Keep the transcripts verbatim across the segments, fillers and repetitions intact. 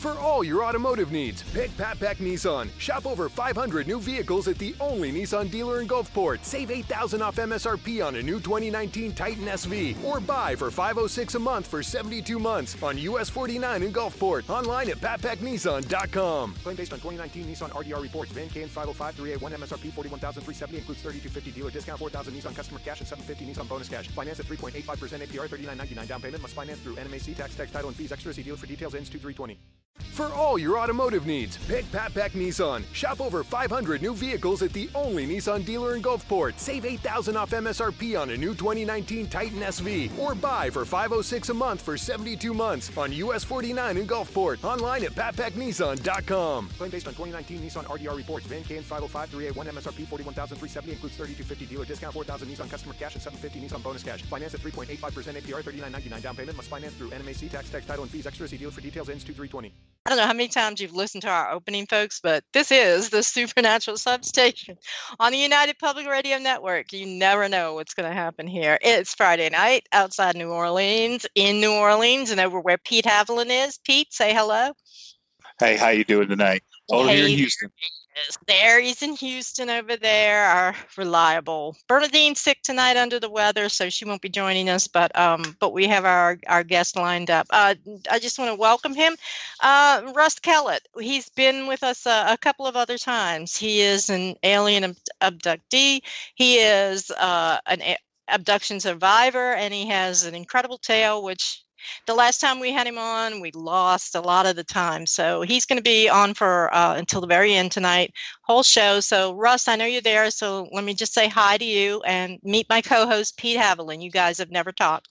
For all your automotive needs, pick Pat Peck Nissan. Shop over five hundred new vehicles at the only Nissan dealer in Gulfport. Save eight thousand dollars off M S R P on a new twenty nineteen Titan S V. Or buy for five hundred six dollars a month for seventy-two months on U S forty-nine in Gulfport. Online at pat peck nissan dot com. Claim based on twenty nineteen Nissan R D R reports. Van K N five oh five three eight one M S R P forty-one thousand three hundred seventy includes thirty-two fifty dealer discount, four thousand Nissan customer cash, and seven hundred fifty Nissan bonus cash. Finance at three point eight five percent A P R, thirty-nine ninety-nine down payment. Must finance through N M A C tax, tax title, and fees. Extra. See dealer for details. Ends two three twenty. For all your automotive needs, pick Pat Peck Nissan. Shop over five hundred new vehicles at the only Nissan dealer in Gulfport. Save eight thousand dollars off M S R P on a new twenty nineteen Titan S V. Or buy for five hundred six dollars a month for seventy-two months on U S forty-nine in Gulfport. Online at pat peck nissan dot com. Claim based on twenty nineteen Nissan R D R reports. Van K N five oh five three eight one M S R P forty-one thousand three hundred seventy includes thirty-two fifty dealer discount, four thousand Nissan customer cash, and seven hundred fifty Nissan bonus cash. Finance at three point eight five percent A P R, thirty-nine ninety-nine down payment. Must finance through N M A C tax, tax title, and fees. Extra. See dealer for details. Ends two three twenty. I don't know how many times you've listened to our opening, folks, but this is the Supernatural Substation on the United Public Radio Network. You never know what's going to happen here. It's Friday night outside New Orleans, in New Orleans, and over where Pete Haviland is. Pete, say hello. Hey, how you doing tonight? Over hey, here in Houston. There he's in Houston over there, our reliable. Bernadine's sick tonight under the weather, so she won't be joining us, but um, but we have our, our guest lined up. Uh, I just want to welcome him. Uh, Russ Kellett, he's been with us a, a couple of other times. He is an alien ab- abductee. He is uh, an a- abduction survivor, and he has an incredible tale, which the last time we had him on, we lost a lot of the time. So he's going to be on for uh, until the very end tonight, whole show. So Russ, I know you're there. So let me just say hi to you and meet my co-host, Pete Haviland. You guys have never talked.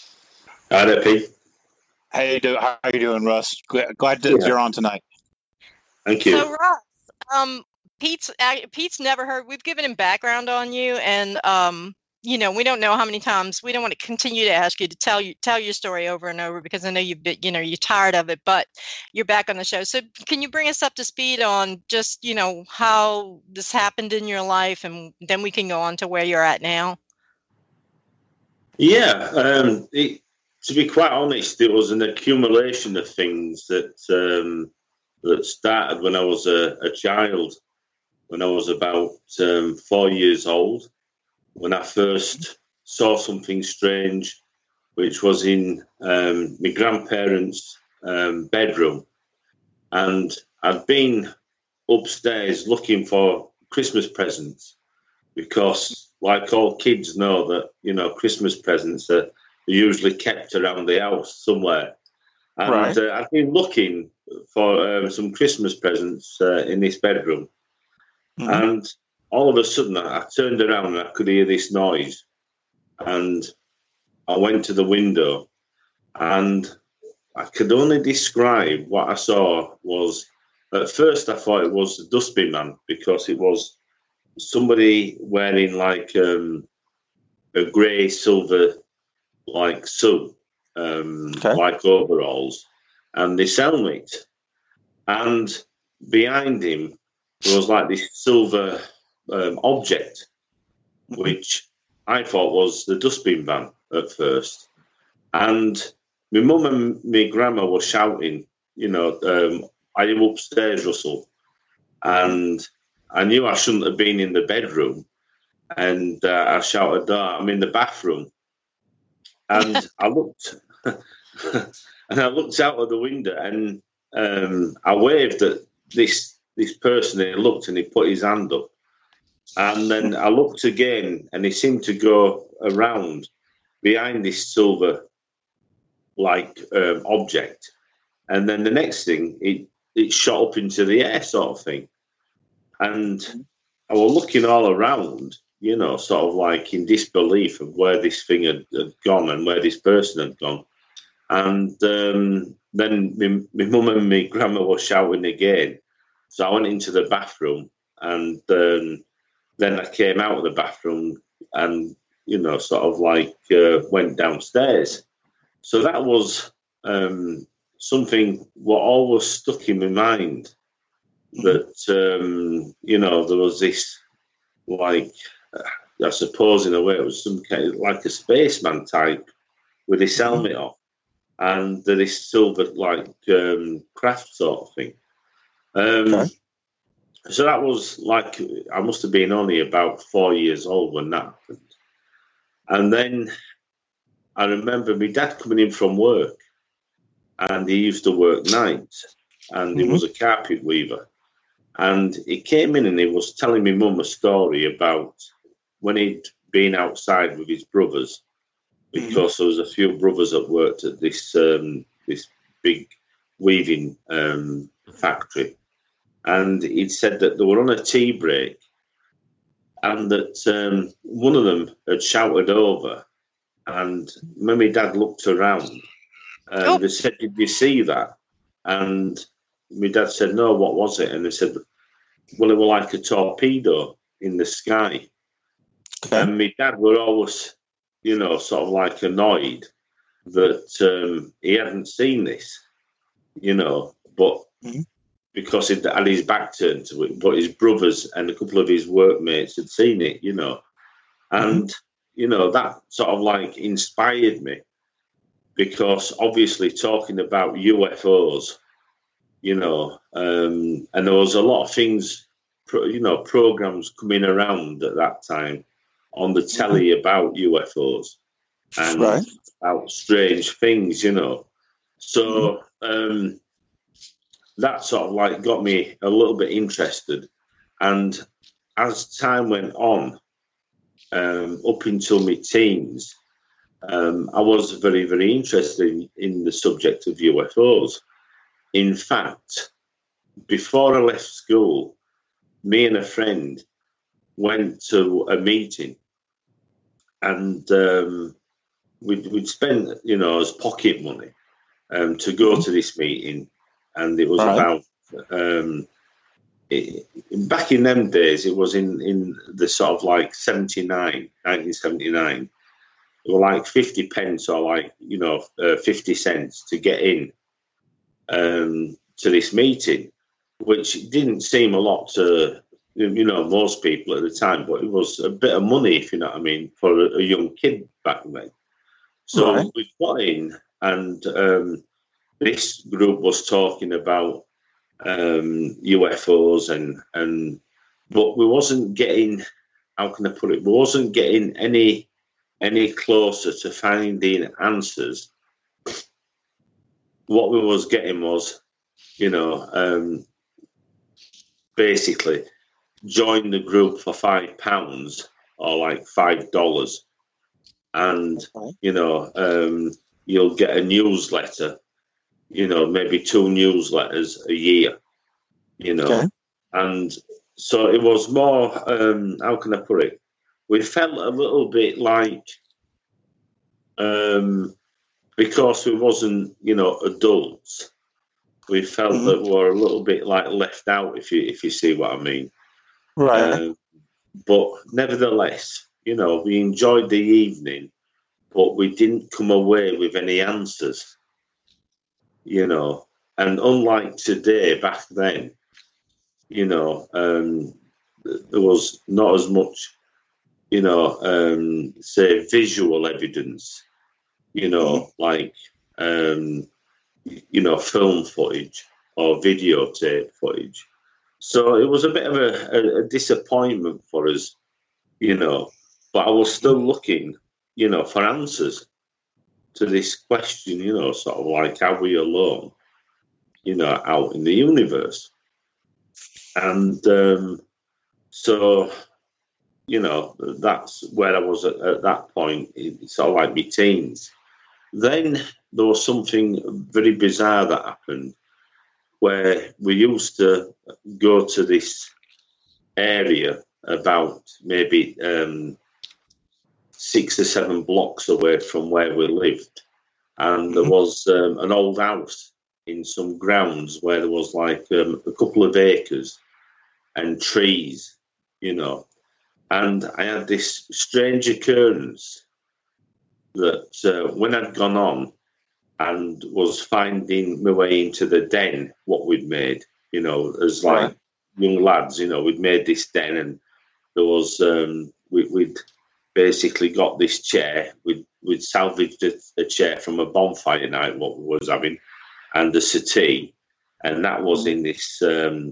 Hi there, Pete. How you do? How you doing, Russ? Glad, glad that Yeah. you're on tonight. Thank you. So Russ, um, Pete's uh, Pete's never heard. We've given him background on you, and um, you know, we don't know how many times. We don't want to continue to ask you to tell you tell your story over and over because I know you've been, you know, you're tired of it. But you're back on the show, so can you bring us up to speed on just, you know, how this happened in your life, and then we can go on to where you're at now. Yeah, um, it, to be quite honest, it was an accumulation of things that um, that started when I was a, a child, when I was about um, four years old. When I first saw something strange, which was in um, my grandparents' um, bedroom. And I'd been upstairs looking for Christmas presents because, like all kids know, that, you know, Christmas presents are usually kept around the house somewhere. And Right. uh, I'd been looking for um, some Christmas presents uh, in this bedroom. Mhm. And all of a sudden, I turned around and I could hear this noise. And I went to the window, and I could only describe what I saw was, at first I thought it was the dustbin man, because it was somebody wearing like um, a grey silver like suit, um, Okay. like overalls, and this helmet. And behind him there was like this silver um, object, which I thought was the dustbin van at first. And my mum and my grandma were shouting, you know, um, are you upstairs, Russell? And I knew I shouldn't have been in the bedroom. And uh, I shouted, oh, I'm in the bathroom. And I looked, and I looked out of the window, and um, I waved at this this person. He looked and he put his hand up. And then I looked again, and he seemed to go around behind this silver like um, object. And then the next thing, it, it shot up into the air, sort of thing. And I was looking all around, you know, sort of like in disbelief of where this thing had, had gone and where this person had gone. And um, then my, my mum and my grandma were shouting again. So I went into the bathroom, and um, then I came out of the bathroom and, you know, sort of like uh, went downstairs. So that was um, something what always stuck in my mind, that, um, you know, there was this, like, I suppose in a way it was some kind of like a spaceman type with his helmet off. and they're this silver like um, craft sort of thing. Um, Okay. So that was like, I must have been only about four years old when that happened. And then I remember my dad coming in from work, and he used to work nights, and he Mhm. was a carpet weaver. And he came in and he was telling me mum a story about when he'd been outside with his brothers, because there was a few brothers that worked at this um, this big weaving um, factory. And he'd said that they were on a tea break, and that um, one of them had shouted over, and when my dad looked around, and Oh. they said, "Did you see that?" And my dad said, "No, what was it?" And they said, "Well, it was like a torpedo in the sky." Okay. And my dad were always, you know, sort of like annoyed that um, he hadn't seen this, you know, but Mhm. because he had his back turned to it, but his brothers and a couple of his workmates had seen it, you know. And, you know, that sort of like inspired me, because obviously talking about U F Os, you know, um, and there was a lot of things, pro- you know, programs coming around at that time on the telly about U F Os and Right. about strange things, you know. So um, that sort of like got me a little bit interested. And as time went on, um, up until my teens, um, I was very, very interested in, in the subject of U F Os. In fact, before I left school, me and a friend went to a meeting, and um, we'd, we'd spent, you know, as pocket money um, to go to this meeting, and it was Right. about um, it, back in them days. It was in, in the sort of like seventy-nine, nineteen seventy-nine. It were like fifty pence or like, you know, uh, fifty cents to get in um, to this meeting, which didn't seem a lot to, you know, most people at the time, but it was a bit of money, if you know what I mean, for a, a young kid back then. So Right. we got in, and um, this group was talking about um, U F Os, and and but we wasn't getting, how can I put it? We wasn't getting any any closer to finding answers. What we was getting was, you know, um, basically join the group for five pounds or like five dollars, and Okay. you know, um, you'll get a newsletter. You know, maybe two newsletters a year. You know, Okay. and so it was more. Um, how can I put it? We felt a little bit like, um, because we wasn't, you know, adults. We felt Mhm. that we were a little bit like left out, if you if you see what I mean. Right. Um, but nevertheless, you know, we enjoyed the evening, but we didn't come away with any answers, you know. And unlike today, back then, you know, um, there was not as much, you know, um, say visual evidence, you know, like, um, you know, film footage or videotape footage. So it was a bit of a, a, a disappointment for us, you know, but I was still looking, you know, for answers to this question, you know, sort of like, are we alone, you know, out in the universe? And um, so, you know, that's where I was at, at that point, it's sort of like my teens. Then there was something very bizarre that happened, where we used to go to this area about maybe um, six or seven blocks away from where we lived. And there was um, an old house in some grounds where there was like um, a couple of acres and trees, you know. And I had this strange occurrence that uh, when I'd gone on and was finding my way into the den, what we'd made, you know, as like Right. young lads, you know, we'd made this den, and there was, um, we, we'd basically got this chair, we'd we'd salvaged a, a chair from a bonfire night, what we was having, and a settee, and that was in this um,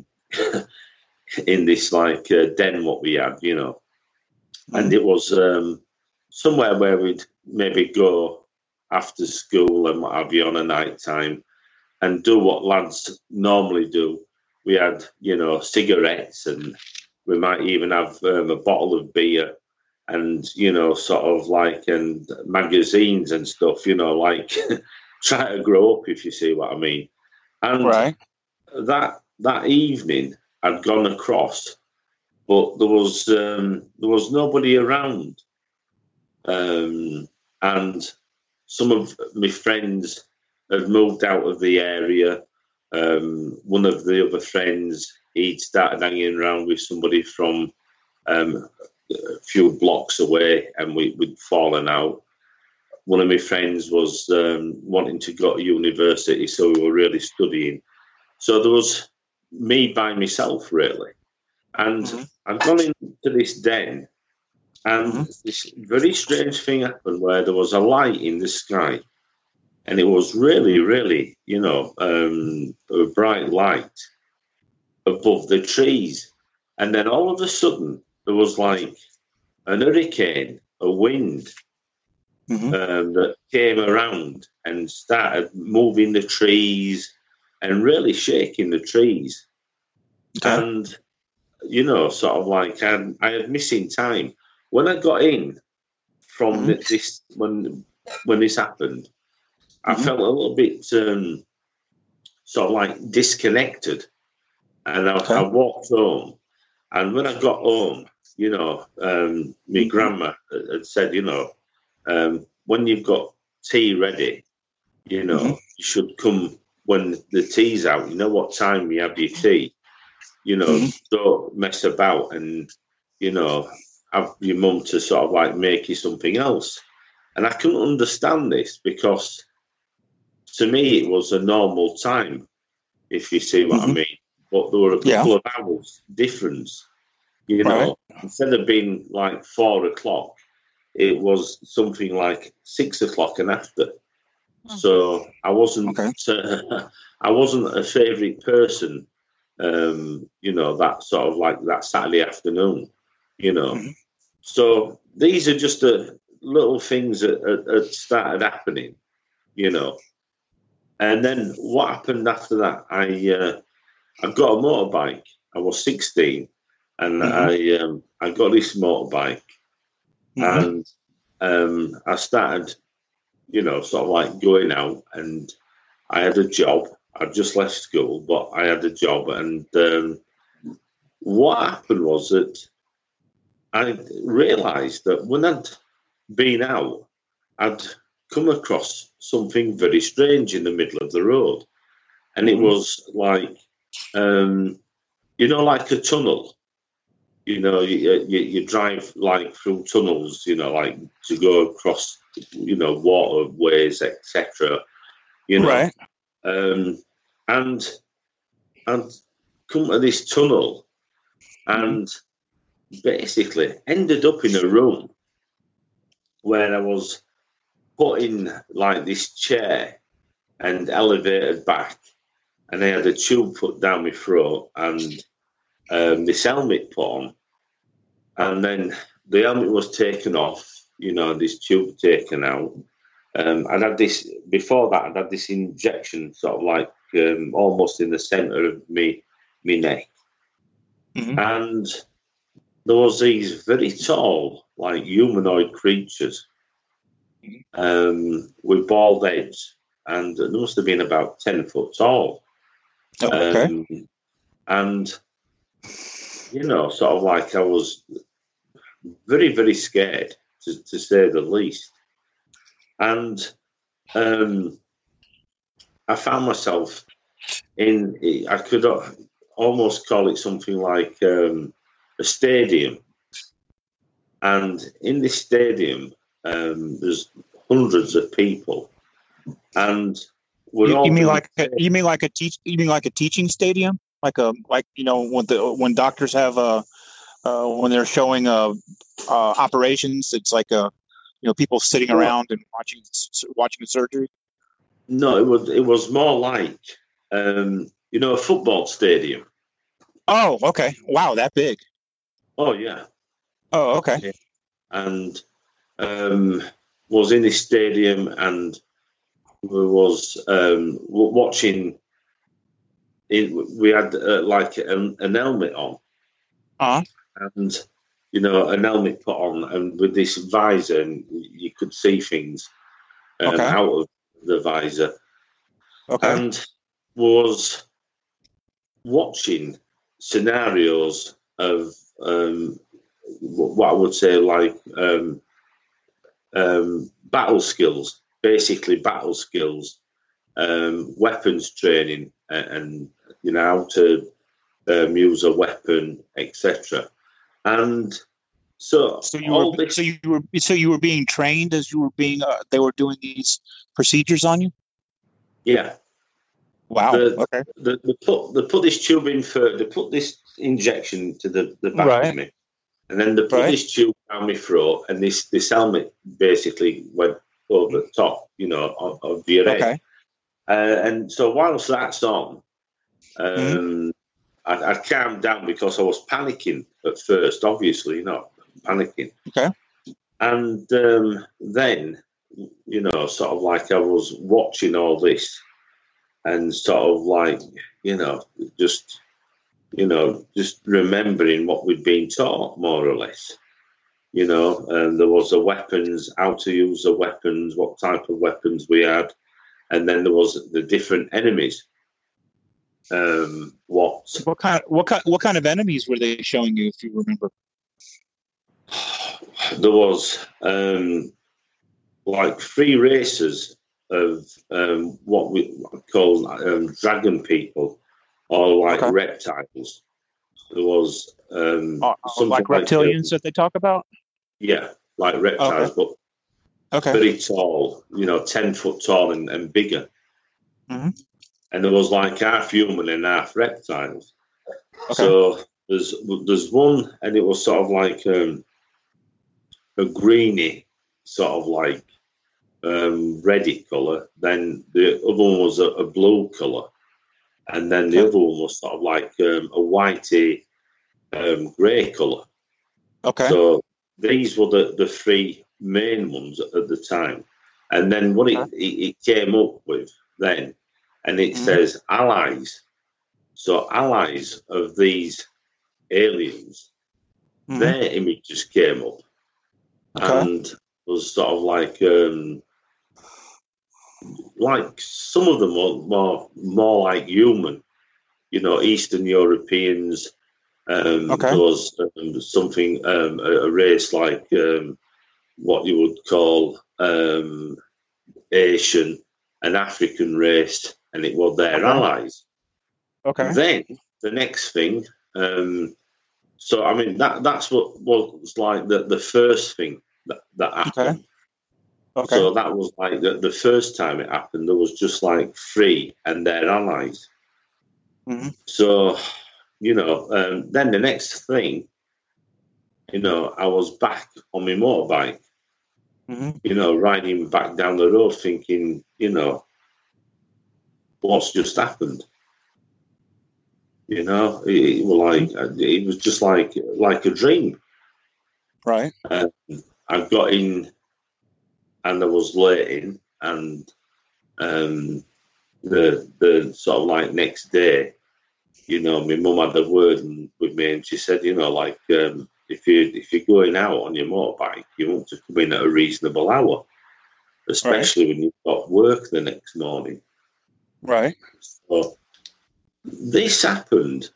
in this like uh, den what we had, you know, and it was um, somewhere where we'd maybe go after school and what have you on a night time and do what lads normally do. We had, you know, cigarettes, and we might even have um, a bottle of beer and, you know, sort of like, and magazines and stuff, you know, like try to grow up, if you see what I mean. And Right. that that evening I'd gone across, but there was um, there was nobody around. Um, and some of my friends had moved out of the area. Um, one of the other friends, he'd started hanging around with somebody from um, a few blocks away, and we, we'd fallen out. One of my friends was um, wanting to go to university, so we were really studying. So there was me by myself, really. And Mm-hmm. I'd gone into this den, and Mm-hmm. this very strange thing happened where there was a light in the sky. And it was really, really, you know, um, a bright light above the trees. And then all of a sudden, there was like an hurricane, a wind Mm-hmm. um, that came around and started moving the trees and really shaking the trees. Okay. And, you know, sort of like I had, I had missing time. When I got in from Mhm. this, when when this happened, I Mhm. felt a little bit um, sort of like disconnected. And I, Okay. I walked home. And when I got home, you know, um, my Mhm. grandma had had said, you know, um, when you've got tea ready, you know, Mhm. you should come when the tea's out. You know what time you have your tea. You know, Mhm. don't mess about and, you know, have your mum to sort of like make you something else. And I couldn't understand this because to me it was a normal time, if you see what I Mhm. mean. But there were a Yeah. couple of hours difference, you know. Right. Instead of being like four o'clock, it was something like six o'clock and after. So I wasn't, Okay. uh, I wasn't a favourite person, um, you know, that sort of like that Saturday afternoon, you know. Mhm. So these are just the little things that had- had started happening, you know. And then what happened after that? I uh, I got a motorbike. I was sixteen, and Mhm. I um, I got this motorbike, Mhm. and um, I started, you know, sort of like going out, and I had a job. I'd just left school, but I had a job, and um, what happened was that I realised that when I'd been out, I'd come across something very strange in the middle of the road, and it Mhm. was like, um, you know, like a tunnel. You know, you, you, you drive like through tunnels, you know, like to go across, you know, waterways, et cetera. You know, Right. um, and and come to this tunnel, and basically ended up in a room where I was put in like this chair and elevated back, and I had a tube put down my throat and um, this helmet put on, and then the helmet was taken off, you know, this tube taken out. Um, I'd had this before that. I'd had this injection, sort of like um, almost in the centre of me, me neck, Mhm. and there was these very tall, like humanoid creatures um, with bald heads, and they must have been about ten foot tall. Okay. Um, and you know, sort of like I was very, very scared, to, to say the least. And um, I found myself in, I could almost call it something like um, a stadium. And in this stadium, um, there's hundreds of people, and we're You, all you mean doing like a, you mean like a teach you mean like a teaching stadium, like a like you know when the when doctors have uh, uh when they're showing uh, uh operations, it's like a You know, people sitting Well, around and watching watching the surgery. No, it was it was more like um, you know a football stadium. Oh, okay. Wow, that big. Oh yeah, Oh, okay. yeah. And um, was in this stadium and was um, w- watching. In, we had uh, like an, an helmet on, Uh and you know an helmet put on, and with this visor, and you could see things um, Okay. out of the visor, Okay. and was watching scenarios of um, what I would say like um, um, battle skills, basically battle skills, um, weapons training, and, and you know how to um, use a weapon, et cetera. And so So you were all this, so you were so you were being trained as you were being uh, they were doing these procedures on you. yeah, Wow. the, Okay. the, they put they put this tube in for they put this injection to the, the back of Right. me, and then they put Right. this tube down my throat, and this this helmet basically went over the top, you know, of, of your head. Okay. Uh, and so whilst that's on, Mhm. um, I, I calmed down because I was panicking at first, obviously, not panicking. Okay. And um, then, you know, sort of like I was watching all this and sort of like, you know, just, you know, just remembering what we'd been taught, more or less. You know, and there was the weapons, how to use the weapons, what type of weapons we had. And then there was the different enemies. Um, what What kind what kind what kind of enemies were they showing you, if you remember? there was um, like three races of um, what we call um, dragon people, or like Okay. reptiles. There was um, Uh, something like like reptilians uh, that they talk about? yeah, like reptiles, Okay. but Okay. very tall. You know, ten foot tall and, and bigger. Mhm. And there was like half human and half reptiles. Okay. So there's there's one, and it was sort of like um, a greeny, sort of like um, reddy colour. Then the other one was a, a blue colour, and then the Okay. other one was sort of like um, a whitey um, grey colour. Okay. So these were the, the three main ones at the time. And then what it, Okay. it, it came up with then, and it Mhm. says allies. So allies of these aliens, Mhm. their images came up, Okay. and was sort of like um, like some of them were more more like human, you know, Eastern Europeans. Um, Okay. there was um, something um, a, a race like um, what you would call um, Asian, an African race, and it was their Okay. allies. Okay. Then the next thing, um, so I mean that that's what was like the, the first thing that, that happened. Okay. So that was like the, the first time it happened. There was just like three and their allies. Mhm. So you know, um, then the next thing, you know, I was back on my motorbike. Mhm. You know, riding back down the road, thinking, you know, what's just happened. You know, it, it was like it was just like like a dream. Right. Um, I got in, and I was late in, and um, the the sort of like next day, you know, my mum had a word with me, and she said, you know, like um, if you if you're going out on your motorbike, you want to come in at a reasonable hour, especially when you've got work the next morning. Right. So this happened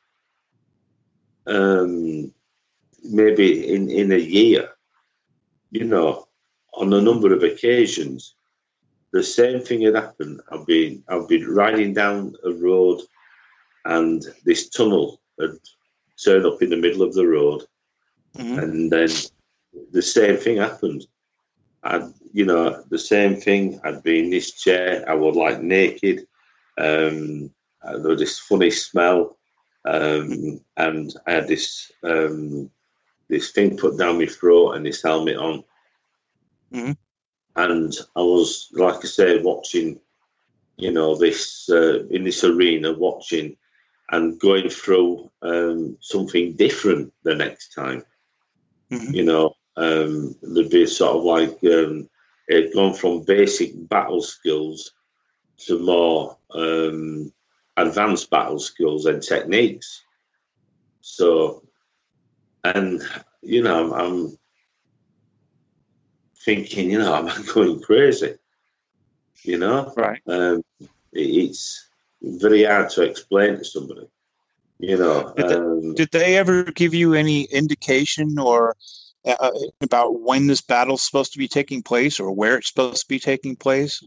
um, maybe in, in a year, you know, on a number of occasions. The same thing had happened. I've been I've been riding down a road, and this tunnel had turned up in the middle of the road, Mhm. and then the same thing happened. I'd, you know, the same thing. I'd be in this chair. I was like naked. Um, there was this funny smell, um, and I had this um, this thing put down my throat and this helmet on. Mm-hmm. And I was, like I said, watching, you know, this uh, in this arena, watching and going through um, something different the next time. Mm-hmm. You know, um, there'd be sort of like um, it had gone from basic battle skills to more um, advanced battle skills and techniques. So, and you know, I'm, I'm thinking, you know, I'm going crazy. You know, Right. um, it, it's very hard to explain to somebody. You know, Did they, um, did they ever give you any indication or uh, about when this battle's supposed to be taking place or where it's supposed to be taking place?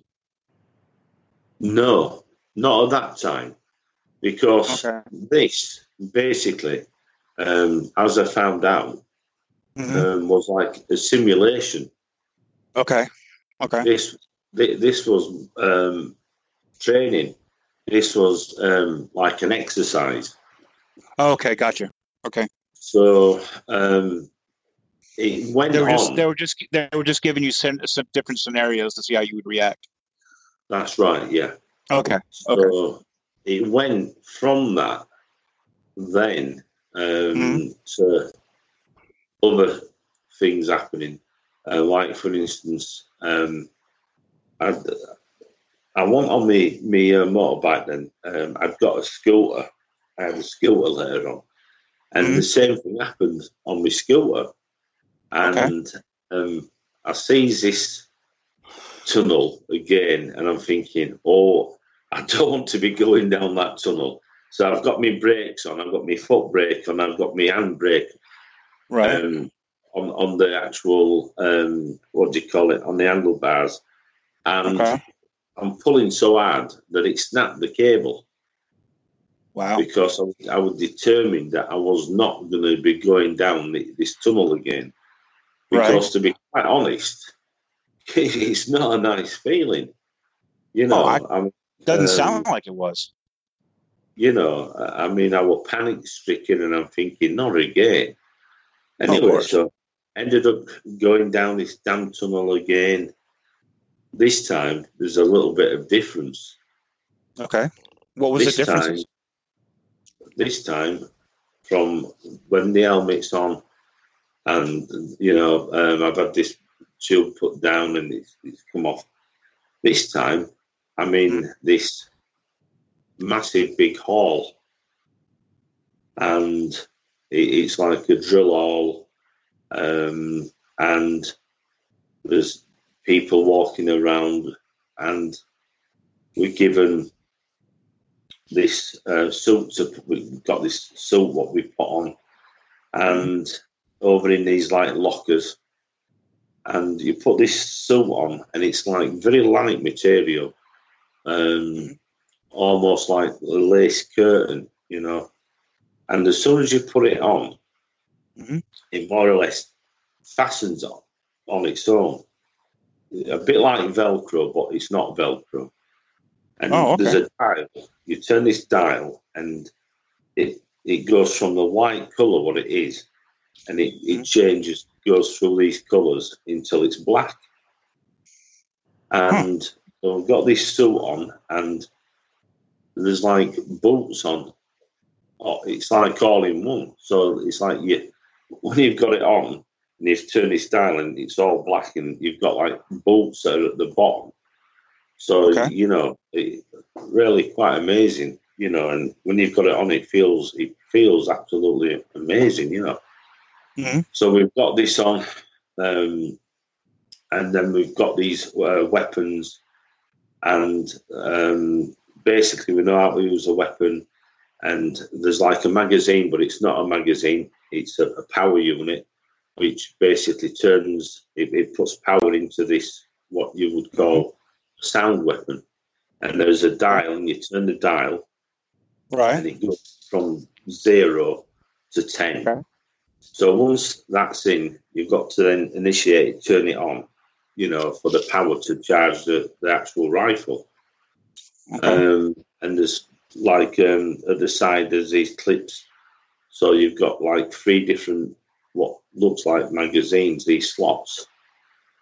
no, not at that time, because Okay. this basically, um, as I found out, Mm-hmm. um, was like a simulation. Okay. Okay. This thi- this was um, training. This was um, like an exercise. Okay. Gotcha. Okay. So um, it went They were just on. they were just they were just giving you some, some different scenarios to see how you would react. That's right. Yeah. Okay. So Okay. it went from that then um, Mm-hmm. to other things happening. Uh, like, for instance, um, I'd, I went on me me uh, motorbike then. Um, I'd got a scooter. I had a scooter later on. And Mm-hmm. the same thing happened on my scooter. And um, I sees this tunnel again, and I'm thinking, oh, I don't want to be going down that tunnel. So I've got my brakes on, I've got my foot brake on, I've got my handbrake Right. um, on, on the actual, um, what do you call it, on the handlebars. And Okay. I'm pulling so hard that it snapped the cable. Wow. Because I, I was determined that I was not going to be going down the, this tunnel again. Because Right. to be quite honest, it's not a nice feeling. You know, Oh, I, I'm, doesn't um, sound like it was. you know, I mean, I was panic stricken and I'm thinking, not again. Of Anyway, course. so ended up going down this damn tunnel again. This time, there's a little bit of difference. Okay. What was This the time, difference? this time, from when the helmet's on, and you know, um, I've had this tube put down and it's, it's come off. This time, I'm in this massive big hall, and it, it's like a drill hall, um, and there's people walking around, and we're given this uh, suit. To, we've got this suit what we put on, and over in these like lockers, and you put this suit on, and it's like very light material, um, almost like a lace curtain, you know. And as soon as you put it on, Mm-hmm. it more or less fastens on, on its own. A bit like Velcro, but it's not Velcro. And Oh, okay. there's a dial. You turn this dial, and it it goes from the white colour, what it is, and it, it changes, goes through these colours until it's black. And so I've got this suit on, and there's like boots on. Oh, it's like all in one. So it's like you, when you've got it on and you've turned this dial and it's all black and you've got like bolts that are at the bottom. So, Okay. you know, it, really quite amazing, you know, and when you've got it on, it feels, it feels absolutely amazing, you know. Mm-hmm. So we've got this on, um, and then we've got these uh, weapons, and um, basically we know how to use a weapon. And there's like a magazine, but it's not a magazine. It's a, a power unit, which basically turns, it, it puts power into this, what you would call a sound weapon. And there's a dial, and you turn the dial, and Right. it goes from zero to ten. Okay. So once that's in, you've got to then initiate, turn it on, you know, for the power to charge the, the actual rifle. Okay. Um, and there's like um, at the side there's these clips, so you've got like three different what looks like magazines, these slots,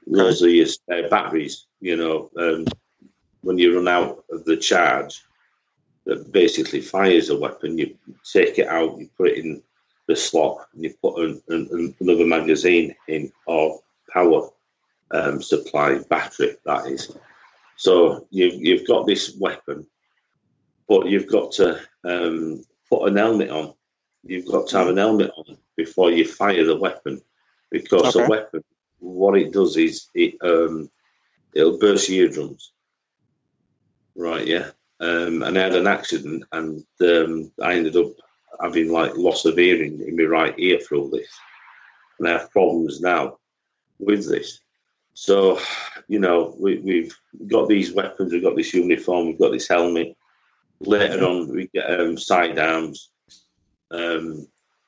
those are your spare batteries, you know, um, when you run out of the charge that basically fires a weapon, you take it out, you put it in the slot, and you put an, an, another magazine in, or power um, supply battery, that is. So you've, you've got this weapon, but you've got to um, put an helmet on. You've got to have an helmet on before you fire the weapon, because Okay. a weapon, what it does is it um, it'll burst your eardrums. Right, yeah. Um, and I had an accident, and um, I ended up having like loss of hearing in my right ear through this, and I have problems now with this. So, you know, we, we've got these weapons, we've got this uniform, we've got this helmet. Later on, we get um, sidearms. Um,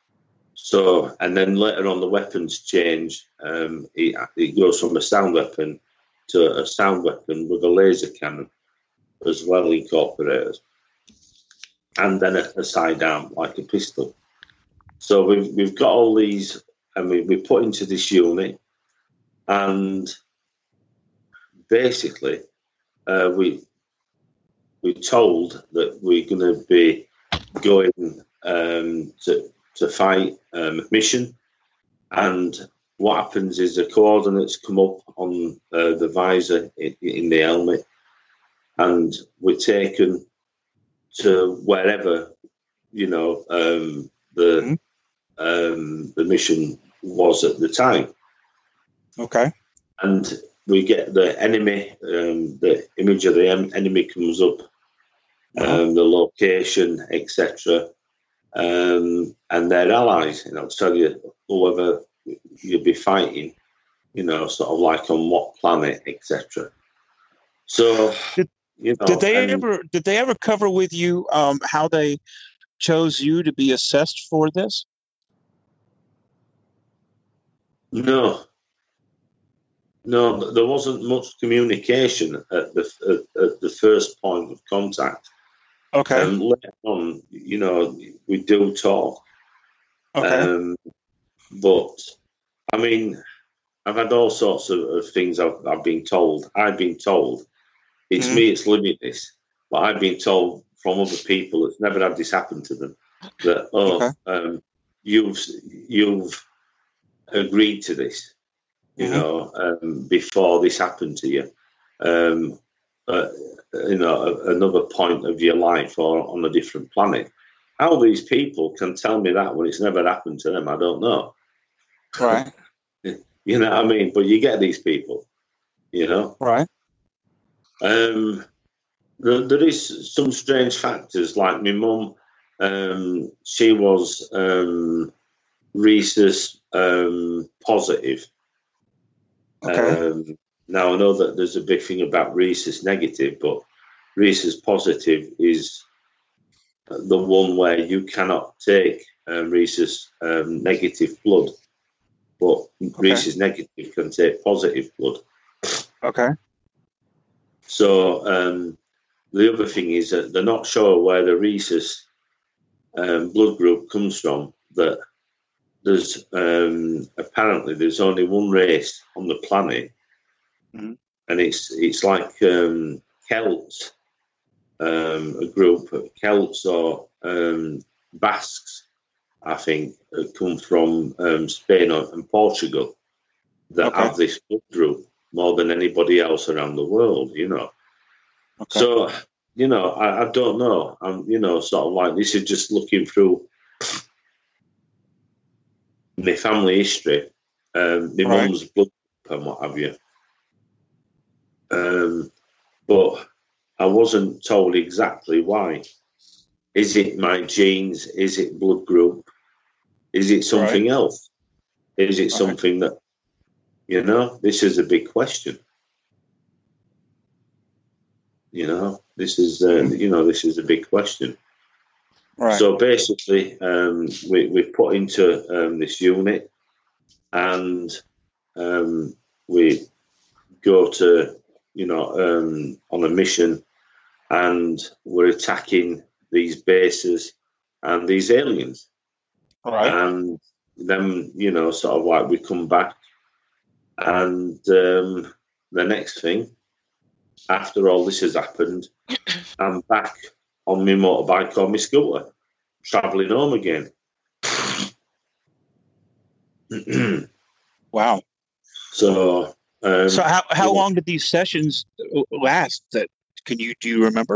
so, and then later on, the weapons change. Um, it, it goes from a sound weapon to a sound weapon with a laser cannon as well incorporated, and then a, a sidearm like a pistol. So we've we've got all these, and we we put into this unit, and basically, uh, we we're told that we're going to be going um, to to fight um, a mission, and what happens is the coordinates come up on uh, the visor in, in the helmet, and we're taken to wherever, you know, um, the mm-hmm. um, the mission was at the time. Okay. And we get the enemy, um, the image of the enemy comes up, um, uh-huh. the location, et cetera, um, and their allies. And I'll tell you whoever you'll be fighting, you know, sort of like on what planet, et cetera. So. Did- You know, did they and, ever did they ever cover with you um, how they chose you to be assessed for this? No, no, there wasn't much communication at the at, at the first point of contact. Okay. Um, later on, you know, we do talk. Okay. Um, but I mean, I've had all sorts of, of things I've, I've been told. I've been told. It's mm-hmm. me, it's limitless. But I've been told from other people that's never had this happen to them that, oh, okay. um, you've you've agreed to this, you mm-hmm. know, um, before this happened to you. Um, uh, you know, a, another point of your life or on a different planet. How these people can tell me that when it's never happened to them, I don't know. Right. You know what I mean? But you get these people, you know. Right. Um, there, there is some strange factors, like my mum, um, she was um, rhesus um, positive. Okay. Um, now, I know that there's a big thing about rhesus negative, but rhesus positive is the one where you cannot take um, rhesus um, negative blood, but okay. rhesus negative can take positive blood. Okay. So um, the other thing is that they're not sure where the rhesus um, blood group comes from. That there's um, apparently there's only one race on the planet, mm-hmm. and it's it's like um, Celts, um, a group of Celts or um, Basques, I think, that come from um, Spain and Portugal that okay. have this blood group. More than anybody else around the world, you know. Okay. So, you know, I, I don't know. I'm, you know, sort of like this is just looking through my family history, um, my right. mum's blood and what have you. Um, but I wasn't told exactly why. Is it my genes? Is it blood group? Is it something right. else? Is it right. something that, you know, this is a big question. You know, this is, uh, you know, this is a big question. Right. So basically, um, we we put into um, this unit, and um, we go to, you know, um, on a mission, and we're attacking these bases and these aliens. Right. And then, you know, sort of like we come back. And um, the next thing, after all this has happened, I'm back on my motorbike or my scooter, travelling home again. Wow. So, um, so how how yeah. long did these sessions last? That can you do you remember?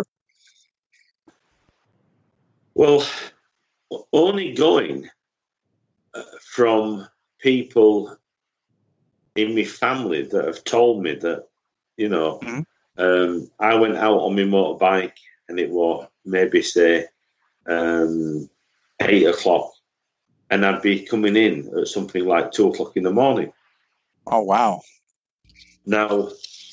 Well, only going uh, from people in my family that have told me that, you know, Mhm. um, I went out on my motorbike and it was maybe say um, eight o'clock, and I'd be coming in at something like two o'clock in the morning. Oh wow. Now,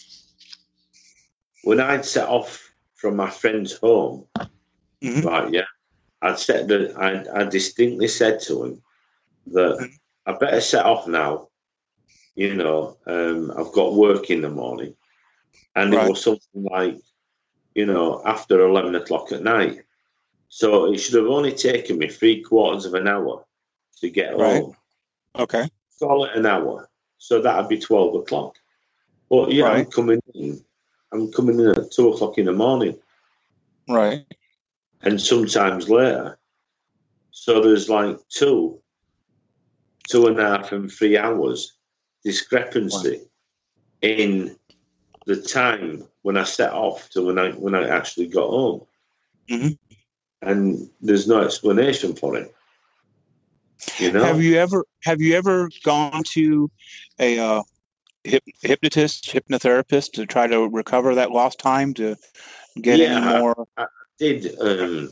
when I'd set off from my friend's home, Mhm. right, yeah, I'd set the, I, I distinctly said to him that Mhm. I better set off now. You know, um, I've got work in the morning, and it Right. was something like, you know, after eleven o'clock at night. So it should have only taken me three quarters of an hour to get Right. home. Okay. Call it an hour, so that'd be twelve o'clock. But yeah, I'm Right. coming in. I'm coming in at two o'clock in the morning, Right. and sometimes later. So there's like two, two and a half, and three hours discrepancy in the time when I set off to when I when I actually got home, Mhm. and there's no explanation for it. You know, Have you ever have you ever gone to a uh, hip, hypnotist, hypnotherapist to try to recover that lost time to get any yeah, more? I, I did um,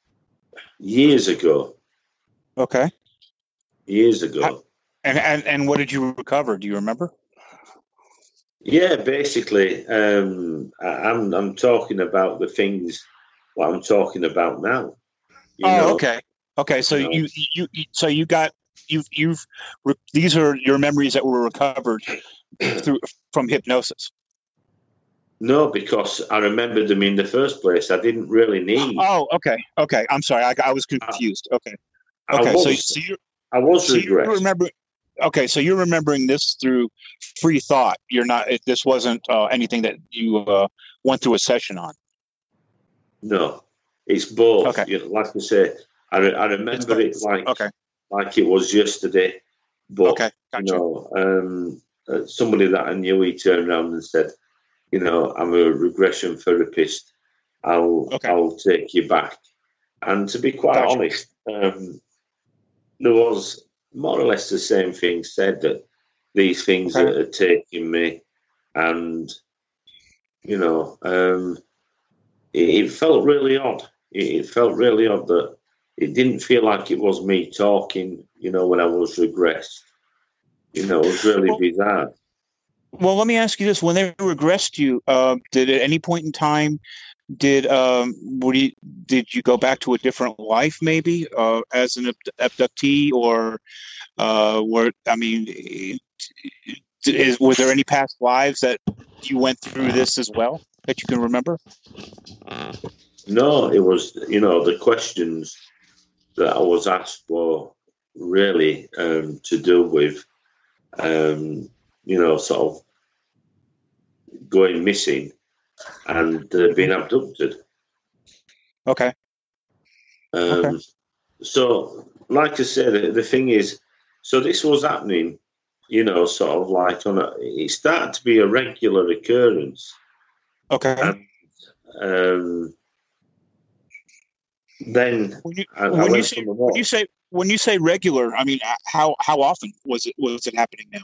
years ago. Okay. Years How, ago, and, and and what did you recover? Do you remember? yeah. Basically, um, I, I'm I'm talking about the things what I'm talking about now. You Oh, know, okay. Okay. So you know. you you, you so you got you've you've re- these are your memories that were recovered through from hypnosis. No, because I remembered them in the first place. I didn't really need. Oh, okay. Okay. I'm sorry. I, I was I, confused. Okay. I Okay. So was so you I was so you regressed. remember. Okay. So you're remembering this through free thought. You're not. It, this wasn't uh, anything that you uh, went through a session on. No, it's both. Okay. You know, like I say, I, re- I It's remember both. it like Okay. like it was yesterday. But Okay. you Gotcha. know, um, uh, somebody that I knew, he turned around and said, "You know, I'm a regression therapist. I'll Okay. I'll take you back." And to be quite Gotcha. honest, um, there was more or less the same thing said, that these things Okay. that had taken me, and you know, um, it, it felt really odd. It, it felt really odd that it didn't feel like it was me talking, you know, when I was regressed. You know, it was really Well, bizarre. well, let me ask you this: when they regressed you, uh, did at any point in time did um, were you, did you go back to a different life, maybe uh, as an abductee, or uh, were I mean, is, were there any past lives that you went through this as well that you can remember? No, it was, you know, the questions that I was asked were really um, to do with, um, you know, sort of going missing and uh, being abducted. Okay. Um, Okay. So, like I said, the, the thing is, so this was happening, you know, sort of like on a, it started to be a regular occurrence. Okay. And um, then When you I, I when you went say from a when you walk. say when you say regular, I mean how how often was it was it happening now?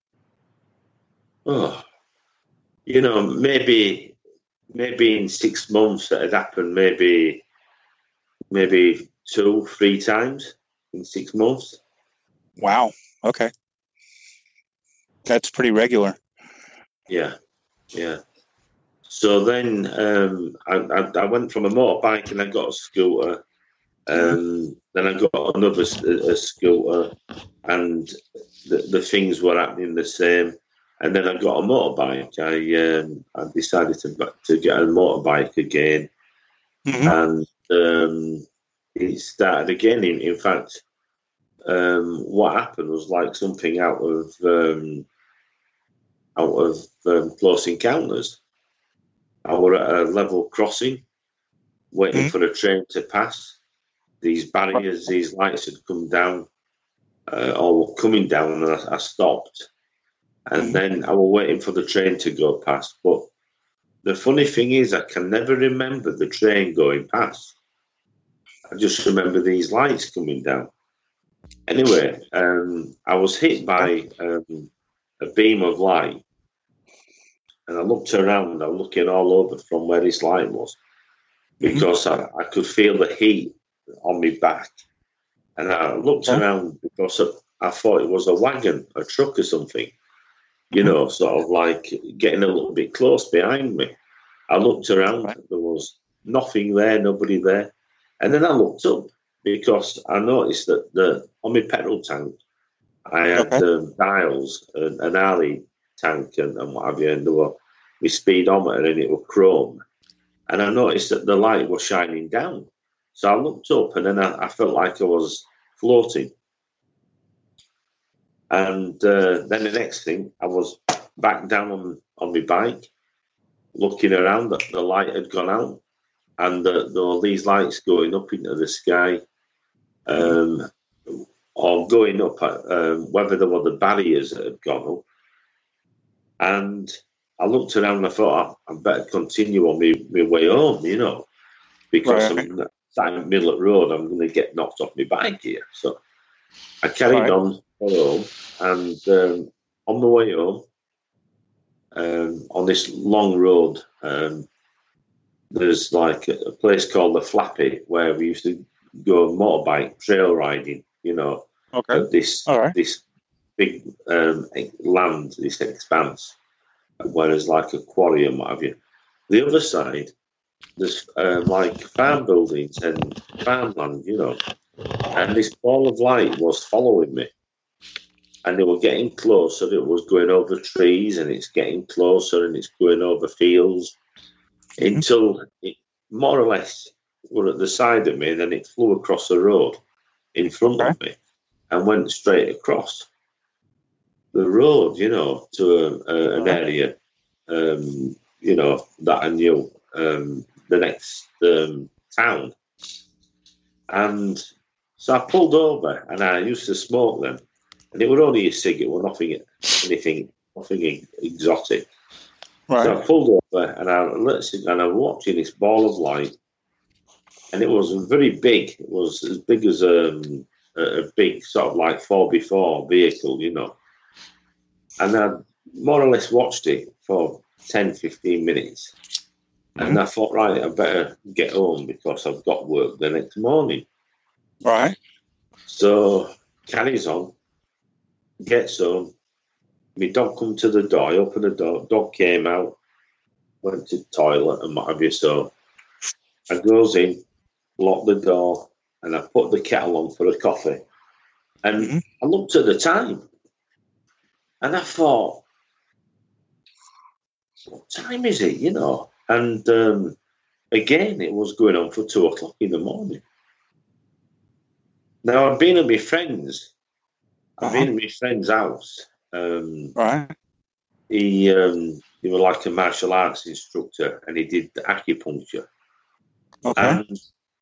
Oh, you know, maybe maybe in six months that had happened, maybe maybe two, three times in six months. Wow. Okay. That's pretty regular. Yeah, yeah. So then um, I, I, I went from a motorbike and I got a scooter. Um, then I got another a, a scooter, and the, the things were happening the same. And then I got a motorbike. I um, I decided to to get a motorbike again, Mm-hmm. and um, it started again. In, in fact, um, what happened was like something out of um, out of um, Close Encounters. I were at a level crossing, waiting mm-hmm. for a train to pass. These barriers, these lights had come down, uh, or were coming down, and I, I stopped. And mm-hmm. then I was waiting for the train to go past. But the funny thing is, I can never remember the train going past. I just remember these lights coming down. Anyway, um, I was hit by um, a beam of light, and I looked around. I was looking all over from where this light was, because mm-hmm. I, I could feel the heat on my back. And I looked yeah. around because of, I thought it was a wagon, a truck or something, you know, sort of like getting a little bit close behind me. I looked around, right. there was nothing there, nobody there. And then I looked up because I noticed that the on my petrol tank, I had okay. um, dials, an, an alley tank and, and what have you, and there were my speedometer and it was chrome. And I noticed that the light was shining down. So I looked up and then I, I felt like I was floating. And uh, then the next thing, I was back down on, on my bike, looking around. The, the light had gone out, and the, there were these lights going up into the sky, um, or going up, at, um, whether there were the barriers that had gone up. And I looked around and I thought, I, I better continue on my, my way home, you know, because right. I'm sat in the middle of the road, I'm going to get knocked off my bike here. So I carried right. on home, and um, on the way home, um, on this long road, um, there's like a, a place called the Flappy where we used to go motorbike trail riding, you know, okay. at this right. this big um, land, this expanse, where there's like a quarry and what have you. The other side, there's um, like farm buildings and farmland, you know, and this ball of light was following me. And they were getting closer. It was going over trees, and it's getting closer, and it's going over fields, mm-hmm. until it more or less were at the side of me, and then it flew across the road in front okay. of me and went straight across the road, you know, to a, a, an area, um, you know, that I knew, um, the next um, town. And so I pulled over, and I used to smoke them. And it was only a cig, it was nothing, anything, nothing exotic. Right. So I pulled over and I and I was watching this ball of light, and it was very big. It was as big as um, a big sort of like four by four vehicle, you know. And I more or less watched it for ten, fifteen minutes. Mm-hmm. And I thought, right, I better get home because I've got work the next morning. Right. So carries on. Gets home, my dog come to the door, I opened the door, dog came out, went to the toilet and what have you, so I goes in, lock the door, and I put the kettle on for a coffee. And mm-hmm. I looked at the time, and I thought, what time is it, you know? And um, again, it was going on for two o'clock in the morning. Now, I've been at my friends, I've uh-huh. been at my friend's house. Um, right. He um, he was like a martial arts instructor, and he did acupuncture. Okay. And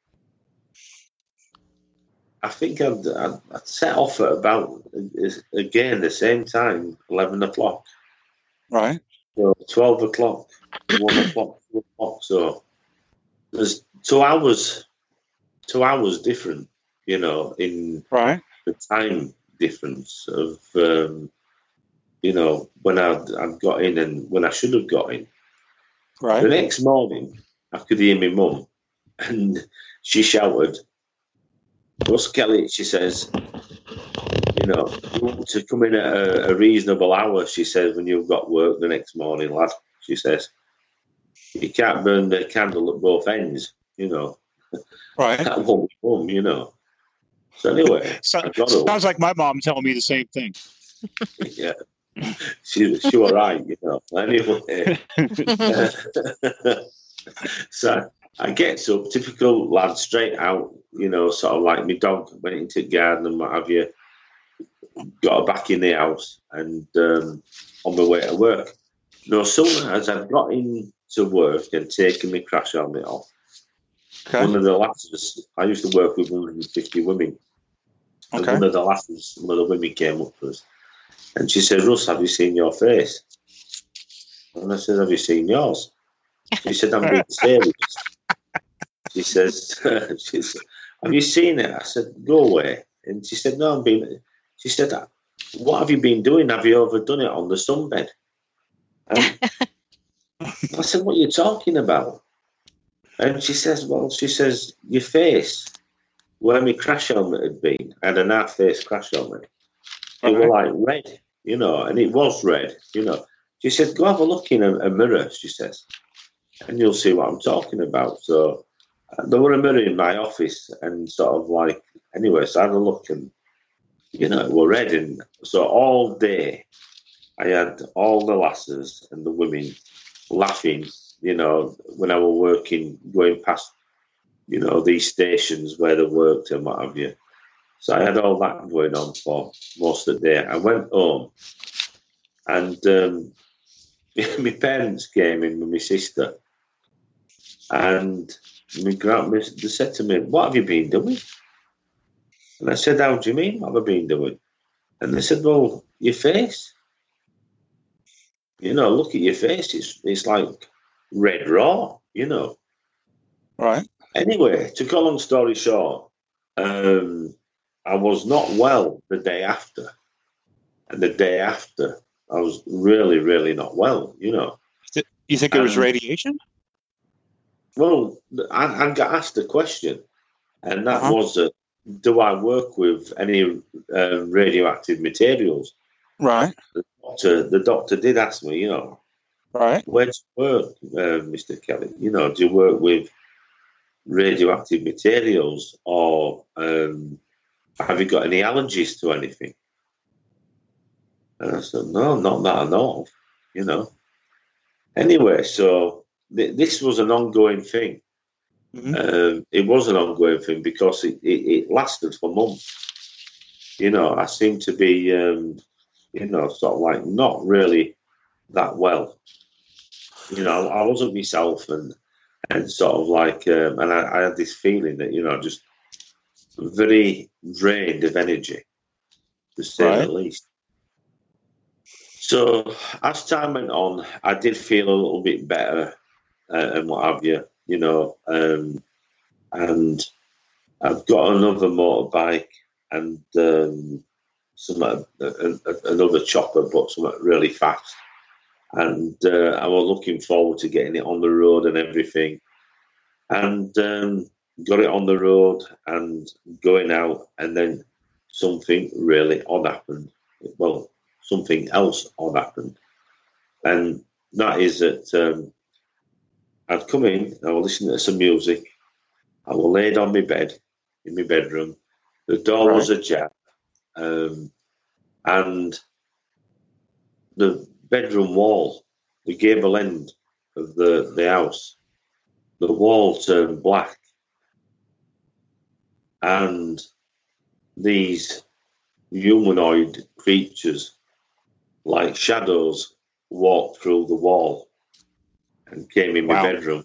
I think I'd, I'd, I'd set off at about, again, the same time, eleven o'clock. Right. So twelve o'clock, one o'clock, two o'clock. So there's two hours, two hours different, you know, in right. the time difference of, um, you know, when I'd, I'd got in and when I should have got in. Right. The next morning, I could hear my mum, and she shouted, "Russ Kelly," she says, "you know, you want to come in at a, a reasonable hour," she says, "when you've got work the next morning, lad," she says. "You can't burn the candle at both ends, you know." Right. That won't be fun, you know. So anyway, so, sounds like my mom telling me the same thing. Yeah, she she was right, you know. Anyway, so I get up, typical lad, straight out, you know, sort of like my dog went into the garden and what have you. Got her back in the house, and um, on my way to work. No sooner as I'd got into work and taken my crash helmet off, Okay. one of the lasses, I used to work with one hundred fifty women. And Okay. one of the lasses, one of the women came up to us and she said, Russ, have you seen your face? And I said, have you seen yours? She said, I'm being serious. She says, she said, have you seen it? I said, go away. And she said, no, I'm being, she said, what have you been doing? Have you overdone it on the sunbed? And I said, what are you talking about? And she says, well, she says, your face, where my crash helmet had been, I had an half-face crash helmet. It Okay. was like red, you know, and it was red, you know. She said, go have a look in a, a mirror, she says, and you'll see what I'm talking about. So uh, there were a mirror in my office and sort of like, anyway, so I had a look and, you know, it were red. And so all day I had all the lasses and the women laughing, you know, when I was working, going past, you know, these stations where they worked and what have you. So I had all that going on for most of the day. I went home and um, my parents came in with my sister and my grandma, they said to me, what have you been doing? And I said, how do you mean, what have I been doing? And they said, well, your face. You know, look at your face. It's, it's like red raw, you know. Right. Anyway, to cut a long story short, um, I was not well the day after. And the day after, I was really, really not well, you know. You think it was Um, radiation? Well, I, I got asked a question, and that Uh-huh. was, uh, do I work with any uh, radioactive materials? Right. The doctor, the doctor did ask me, you know, Right. where do you work, uh, Mister Kelly? You know, do you work with radioactive materials, or um, have you got any allergies to anything? And I said, no, not that I know of, you know. Anyway, so th- this was an ongoing thing. Mhm. Um, it was an ongoing thing because it, it, it lasted for months. You know, I seemed to be, um, you know, sort of like not really that well. You know, I wasn't myself, and and sort of like, um, and I, I had this feeling that, you know, just very drained of energy, to say Right. the least. So as time went on, I did feel a little bit better uh, and what have you, you know, um, and I've got another motorbike and um, some uh, uh, another chopper, but something really fast. And uh, I was looking forward to getting it on the road and everything. And um, got it on the road and going out, and then something really odd happened. Well, something else odd happened. And that is that um, I'd come in, I was listening to some music, I was laid on my bed in my bedroom, the door Right. was ajar, um, and the bedroom wall, the gable end of the, the house, the wall turned black, and these humanoid creatures, like shadows, walked through the wall and came in Wow. my bedroom.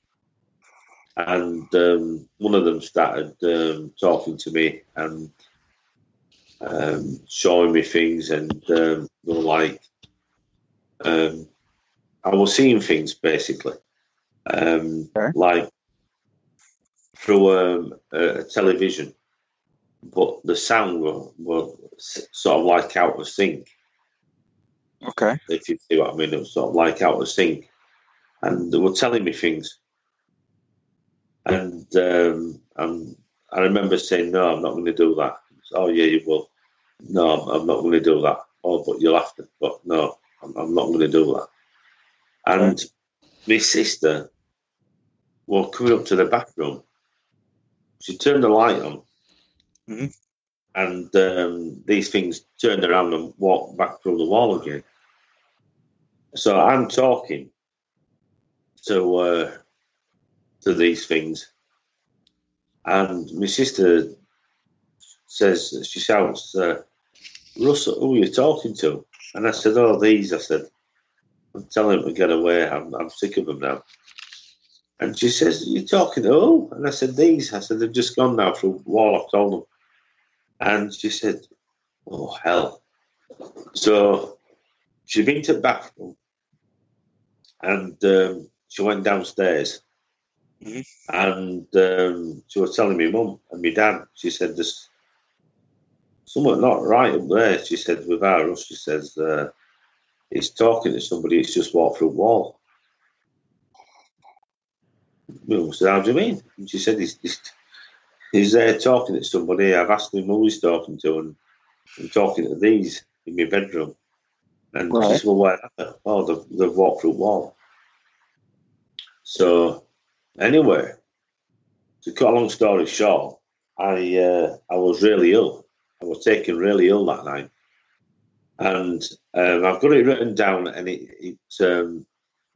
And um, one of them started um, talking to me and um, showing me things, and um, they were like, um, I was seeing things basically, um, Okay. like through um, a, a television, but the sound were, were sort of like out of sync. Okay. If you see what I mean, it was sort of like out of sync, and they were telling me things. And um, and I remember saying, no, I'm not going to do that. Said, oh, yeah, you will. No, I'm not going to do that. Oh, but you'll have to. But no, I'm, I'm not going to do that. And Okay. my sister was coming up to the bathroom. She turned the light on. Mhm. And um, these things turned around and walked back through the wall again. So I'm talking to uh, to these things. And my sister says, she shouts, uh, Russell, who are you talking to? And I said, oh, these, I said, I'm telling them to get away. I'm, I'm sick of them now. And she says, you're talking to who? And I said, these. I said, they've just gone now through wall, I've told them. And she said, oh, hell. So she'd been to the bathroom and um, she went downstairs. Mm-hmm. And um, she was telling me mum and my dad, she said, there's something not right up there. She said, with our she says, uh, he's talking to somebody, he's just walked through a wall. I said, how do you mean? And she said, he's, he's, he's there talking to somebody. I've asked him who he's talking to, and I'm talking to these in my bedroom. And right. She said, well, where? Oh, they've, they've walked through a wall. So, anyway, to cut a long story short, I uh, I was really ill. I was taken really ill that night. And um, I've got it written down, and it it, um,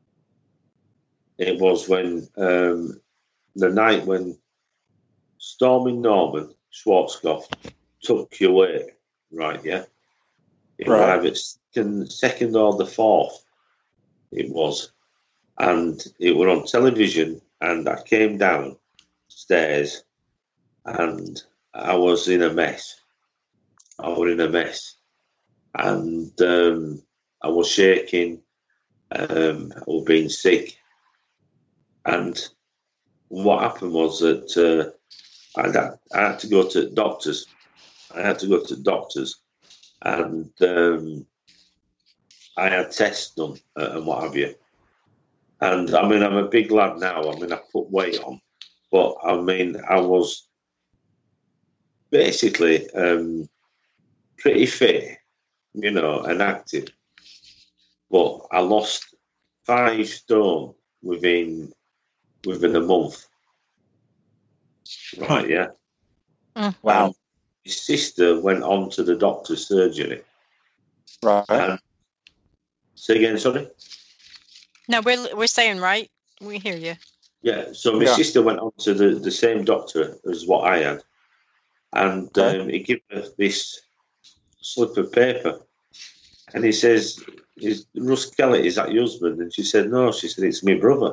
it was when um, the night when Stormy Norman Schwarzkopf took you away, right, yeah? It right. was either second or the fourth, it was. And it was on television, and I came downstairs, and I was in a mess. I was in a mess. And um, I was shaking, um, I was being sick. And what happened was that uh, I, had, I had to go to doctors. I had to go to doctors. And um, I had tests done uh, and what have you. And I mean, I'm a big lad now. I mean, I put weight on. But I mean, I was basically um, pretty fit, you know, and active. But I lost five stone within within a month. Right, yeah. Mm. Wow. And his sister went on to the doctor's surgery. Right. And, say again, sorry? No, we're we're saying right. We hear you. Yeah, so my yeah. sister went on to the, the same doctor as what I had. And um, he gave her this slip of paper. And he says, is Russ Kelly, is that your husband? And she said, no. She said, it's my brother.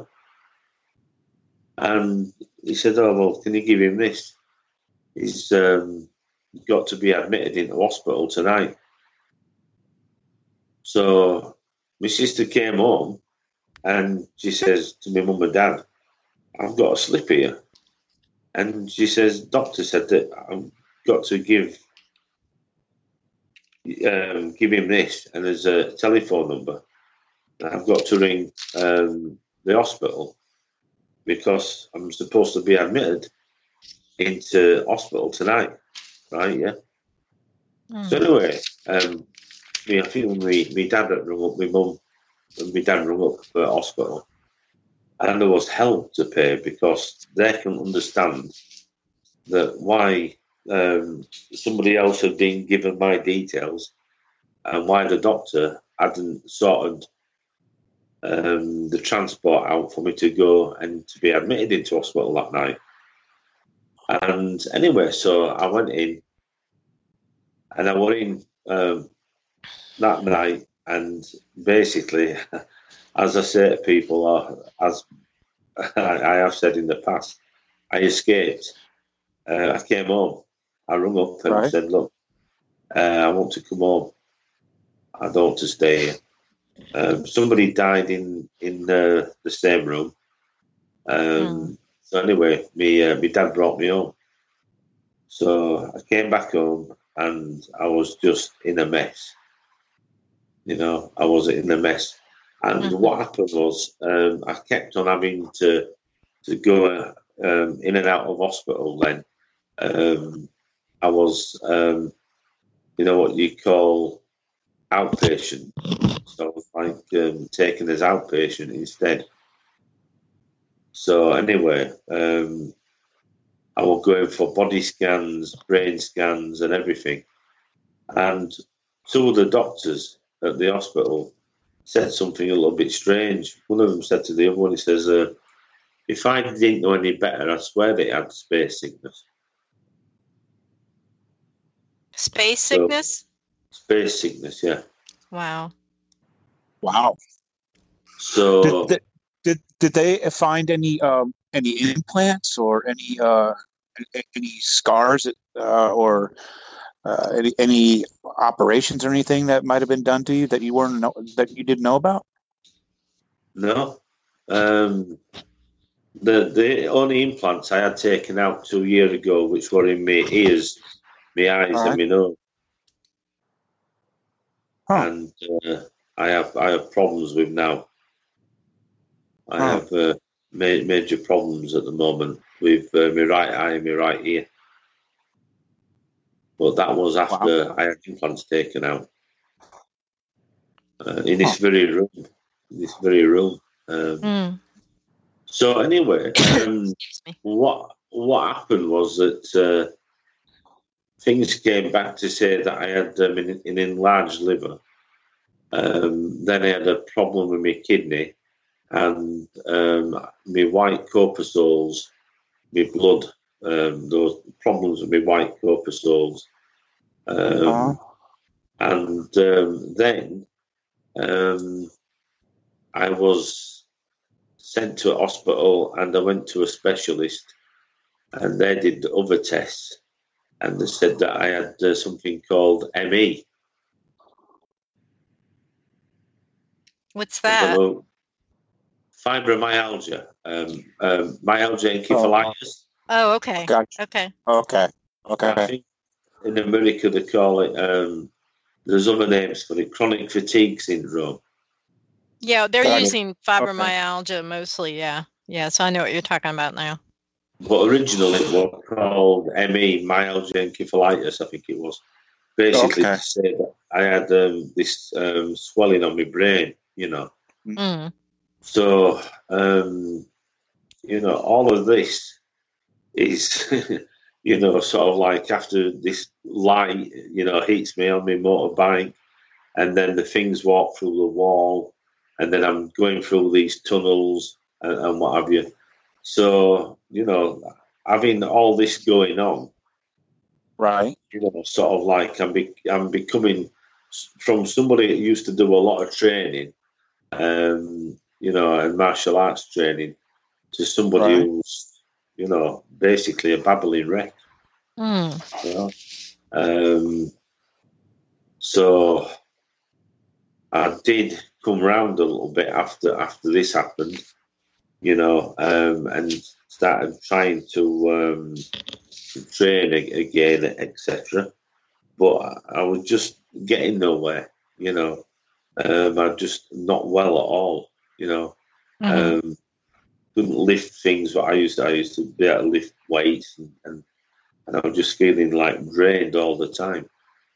And he said, oh, well, can you give him this? He's um, got to be admitted into hospital tonight. So my sister came home and she says to my mum and dad, I've got a slip here. And she says, doctor said that I've got to give um, give him this, and there's a telephone number. And I've got to ring um, the hospital because I'm supposed to be admitted into hospital tonight, right? Yeah. Mm. So anyway, um, me, I think my, my dad had rung up, my mum, and my dad rung up for hospital, and there was help to pay because they can understand that why um, somebody else had been given my details and why the doctor hadn't sorted um, the transport out for me to go and to be admitted into hospital that night. And anyway, so I went in, and I went in um, that night, and basically, as I say to people, or as I have said in the past, I escaped. Uh, I came home. I rung up and right. said, look, uh, I want to come home. I don't want to stay here. Um, somebody died in, in uh, the same room. Um, mm. So anyway, me, uh, my dad brought me home. So I came back home and I was just in a mess. You know, I was in a mess. And mm-hmm. what happened was um, I kept on having to to go um, in and out of hospital then. Um, I was, um, you know, what you call outpatient. So I was like um, taken as outpatient instead. So anyway, um, I was going for body scans, brain scans and everything. And two of the doctors at the hospital said something a little bit strange. One of them said to the other one, he says, uh, if I didn't know any better, I swear they had space sickness. Space sickness? So, space sickness, yeah. Wow. Wow. So Did, did, did they find any um, any implants or any uh, any scars uh, or uh, any any operations or anything that might have been done to you that you weren't know, that you didn't know about? no, um, the the only implants I had taken out two years ago, which were in my ears, my eyes, All and right. my nose, Huh. and uh, I have I have problems with now. I Huh. have uh, ma- major problems at the moment with uh, my right eye and my right ear. But that was after Wow. I had implants taken out uh, in Huh. this very room. In this very room. Um, Mm. so anyway, um, Excuse me. what what happened was that uh, things came back to say that I had um, an, an enlarged liver. Um, then I had a problem with my kidney and um, my white corpuscles, my blood. Um, those problems with my white corpuscles. Um, Uh-huh. and um, then um, I was sent to a hospital and I went to a specialist and they did other tests and they said that I had uh, something called M E. What's I don't that? know, fibromyalgia, um, um, myalgia Oh, encephalitis. Oh, okay. gotcha. Okay. Okay. I Okay. think in America they call it, um, there's other names for it, chronic fatigue syndrome. Yeah, they're Got it. using Okay. fibromyalgia mostly. Yeah. Yeah. So I know what you're talking about now. But originally it was called M E, myalgia encephalitis, I think it was. Basically Okay. to say that I had um, this um, swelling on my brain, you know. Mm. So, um, you know, all of this is, you know, sort of like after this light, you know, hits me on my motorbike, and then the things walk through the wall, and then I'm going through these tunnels and, and what have you. So, you know, having all this going on, Right. you know, sort of like I'm, be, I'm becoming from somebody that used to do a lot of training, um, you know, and martial arts training to somebody Right. who's, you know, basically a babbling wreck. Mm. You know? Um, so I did come round a little bit after after this happened, you know, um, and started trying to, um, to train again, et cetera. But I was just getting nowhere, you know. Um, I'm just not well at all, you know. Mm-hmm. Um, couldn't lift things what I used to. I used to be able to lift weights, and, and, and I was just feeling like drained all the time.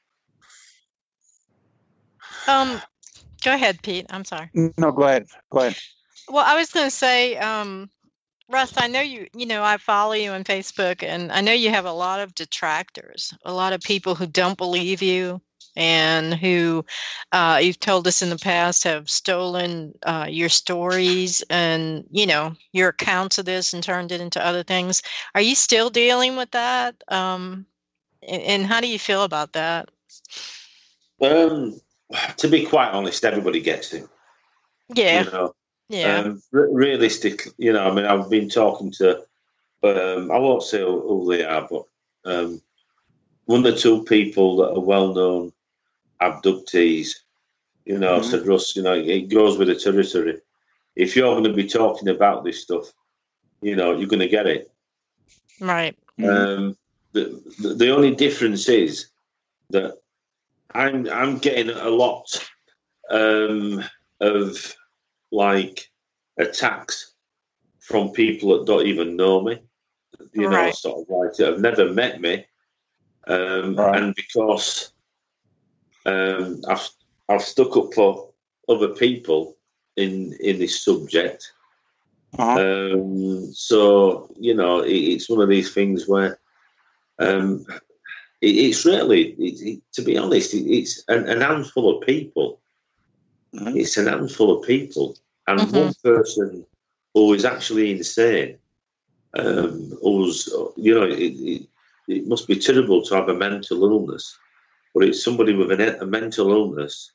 Um, go ahead, Pete. I'm sorry. No, go ahead. Go ahead. Well, I was going to say, um, Russ, I know you, you know, I follow you on Facebook and I know you have a lot of detractors, a lot of people who don't believe you and who uh, you've told us in the past have stolen uh, your stories and, you know, your accounts of this and turned it into other things. Are you still dealing with that? Um, and, and how do you feel about that? Um, to be quite honest, everybody gets it. Yeah. You know, Yeah. um, re- realistically, you know, I mean, I've been talking to, um, I won't say who, who they are, but um, one or two people that are well-known abductees, you know, Mhm. said, Russ, you know, it goes with the territory. If you're going to be talking about this stuff, you know, you're going to get it. Right. Mhm. Um, the, the the only difference is that I'm I'm getting a lot um, of like attacks from people that don't even know me, you know, Right. sort of like that have never met me, um, Right. and because um, I've I've stuck up for other people in in this subject. Uh-huh. Um, so you know, it, it's one of these things where um, it, it's really, it, it, to be honest, it, it's an, an handful of people. Mhm. It's an handful of people, and Mhm. one person who is actually insane. Um, who's, you know, it, it, it must be terrible to have a mental illness, but it's somebody with an, a mental illness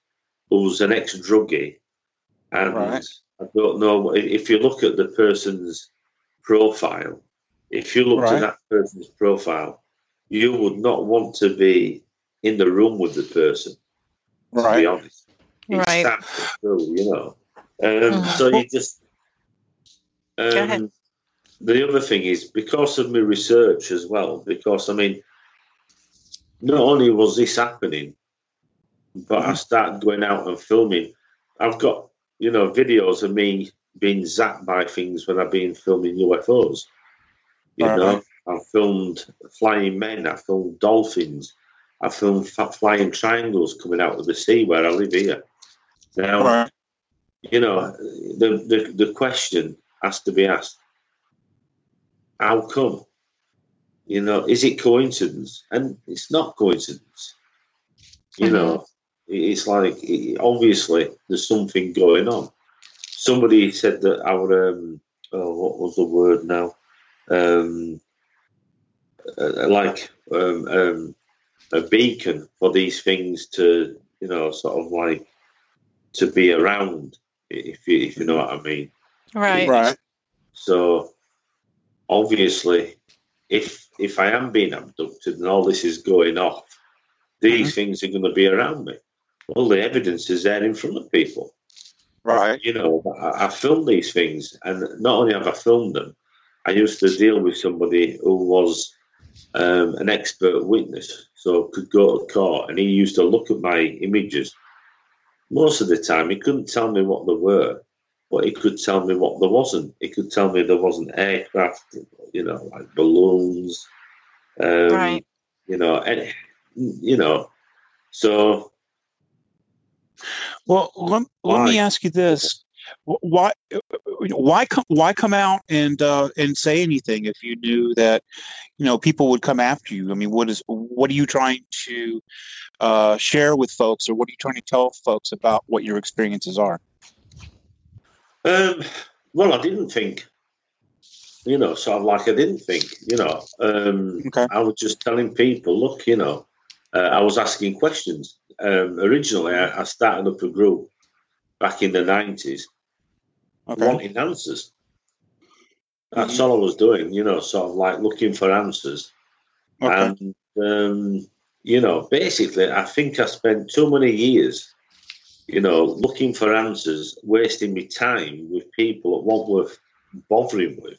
who's an ex-druggie, and Right. I don't know if you look at the person's profile. If you looked Right. at that person's profile, you would not want to be in the room with the person. To Right. be honest, it's Right. sad, true, you know. Um, Mhm. So you just. Um, Go ahead. The other thing is because of my research as well. Because I mean, not only was this happening, but I started going out and filming. I've got you know videos of me being zapped by things when I've been filming U F Os. You Right. know, I've filmed flying men. I filmed dolphins. I filmed f- flying triangles coming out of the sea where I live here. Now, Right. you know, the, the the question has to be asked: how come? You know, is it coincidence? And it's not coincidence. You Mhm. know, it's like it, obviously there's something going on. Somebody said that our um, oh, what was the word now? Um, uh, like um, um, a beacon for these things to, you know, sort of like to be around, if you if you know what I mean. Right. Right. So obviously, if if I am being abducted and all this is going off, these things are going to be around me. All the evidence is there in front of people. Right. You know, I, I filmed these things, and not only have I filmed them, I used to deal with somebody who was um, an expert witness, so could go to court, and he used to look at my images. Most of the time, he couldn't tell me what there were, but he could tell me what there wasn't. He could tell me there wasn't aircraft, you know, like balloons, um, Right. you know, and you know, so Well, let, let me why? ask you this: Wh- why why come why come out and uh, and say anything if you knew that you know people would come after you? I mean, what is what are you trying to uh, share with folks, or what are you trying to tell folks about what your experiences are? Um, well, I didn't think, you know, sort of like I didn't think, you know, um, Okay. I was just telling people, look, you know, uh, I was asking questions. Um, originally, I, I started up a group back in the nineties, Okay. wanting answers. That's Mhm. all I was doing, you know, sort of like looking for answers. Okay. And, um, you know, basically, I think I spent too many years, you know, looking for answers, wasting my time with people that weren't worth bothering with,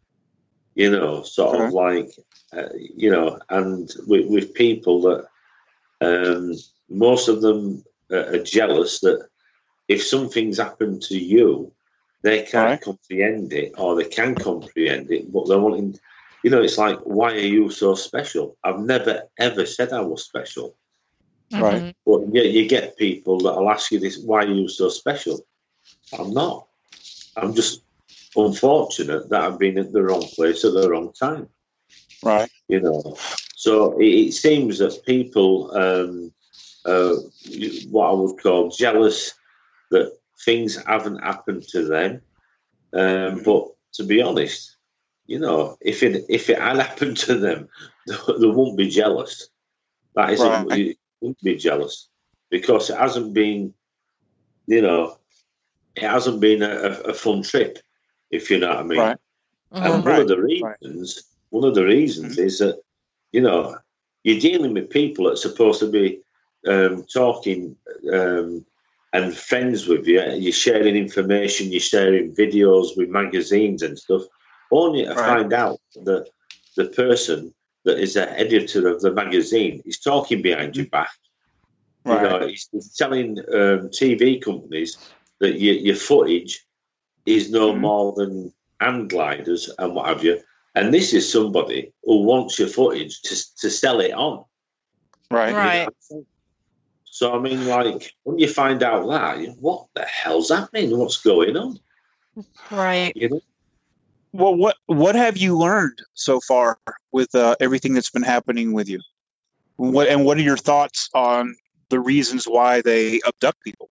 you know, sort Okay. of like, uh, you know, and with, with people that um, most of them uh, are jealous that if something's happened to you, they can't Right. comprehend it, or they can comprehend it, but they're wanting, you know, it's like, why are you so special? I've never, ever said I was special. Right. Mhm. But yeah, you get people that'll ask you this, why are you so special? I'm not. I'm just unfortunate that I've been at the wrong place at the wrong time, Right. you know. So it, it seems that people, um, uh, what I would call jealous that things haven't happened to them. Um, Mhm. But to be honest, you know, if it if it had happened to them, they, they won't be jealous. That isn't, Right. you won't be jealous because it hasn't been, you know, it hasn't been a, a, a fun trip, if you know what I mean. Right. And Mhm. one of Right. the Right. reasons, one of the reasons is that, you know, you're dealing with people that are supposed to be um, talking um, and friends with you. You're sharing information, you're sharing videos with magazines and stuff, only to Right. find out that the person that is the editor of the magazine is talking behind your back. You know, Right. he's, he's telling um, T V companies that your, your footage is no Mhm. more than hand gliders and what have you. And this is somebody who wants your footage to to sell it on. Right. You know Right. what I'm saying? So I mean, like when you find out that, you- what the hell's happening? What's going on? Right. You know. Well, what what have you learned so far with uh, everything that's been happening with you? What and what are your thoughts on the reasons why they abduct people?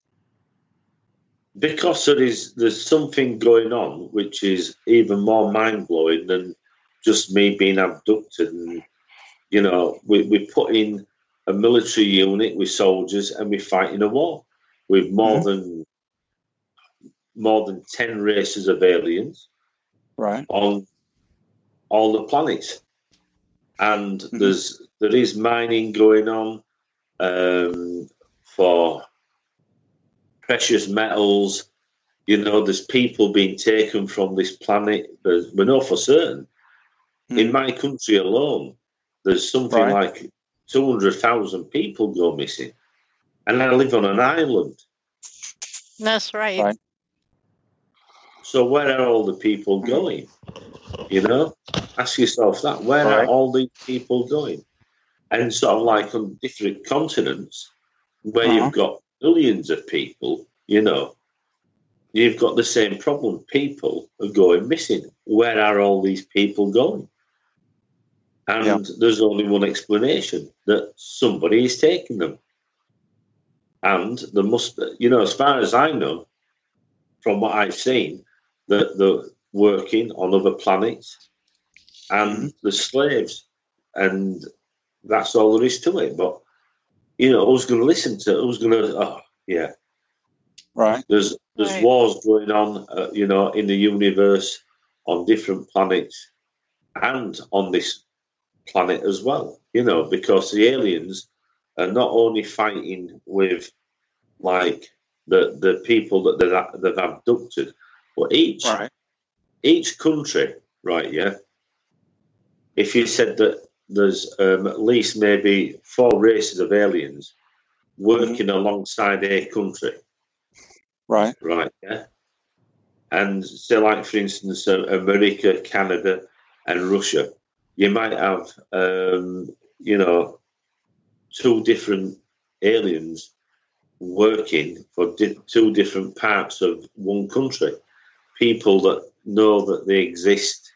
Because there is there's something going on which is even more mind blowing than just me being abducted. And you know, we we put in a military unit with soldiers and we fight in a war. with more Mhm. than more than ten races of aliens Right. on all the planets, and Mhm. there's there is mining going on um, for precious metals. You know, there's people being taken from this planet. There's, we know for certain. In Mhm. my country alone, there's something Right. like two hundred thousand people go missing, and I live on an island. That's right. Right. So where are all the people Mhm. going? You know, ask yourself that. Where are Right. all these people going? And sort of like on different continents where Uh-huh. you've got billions of people, you know, you've got the same problem. People are going missing. Where are all these people going? And Yeah. there's only one explanation, that somebody is taking them. And there must, you know, as far as I know, from what I've seen, that they're working on other planets and Mhm. the slaves, and that's all there is to it. But you know, who's going to listen to? Who's going to? Oh, yeah. Right. There's there's Right. wars going on, uh, you know, in the universe, on different planets, and on this planet as well. You know, because the aliens are not only fighting with like the the people that they've, they've abducted, but each Right. each country, right? Yeah. If you said that there's um, at least maybe four races of aliens working alongside a country, Right. right? Yeah. And say, like for instance, uh, America, Canada, and Russia, you might have, um, you know, two different aliens working for di- two different parts of one country. People that know that they exist,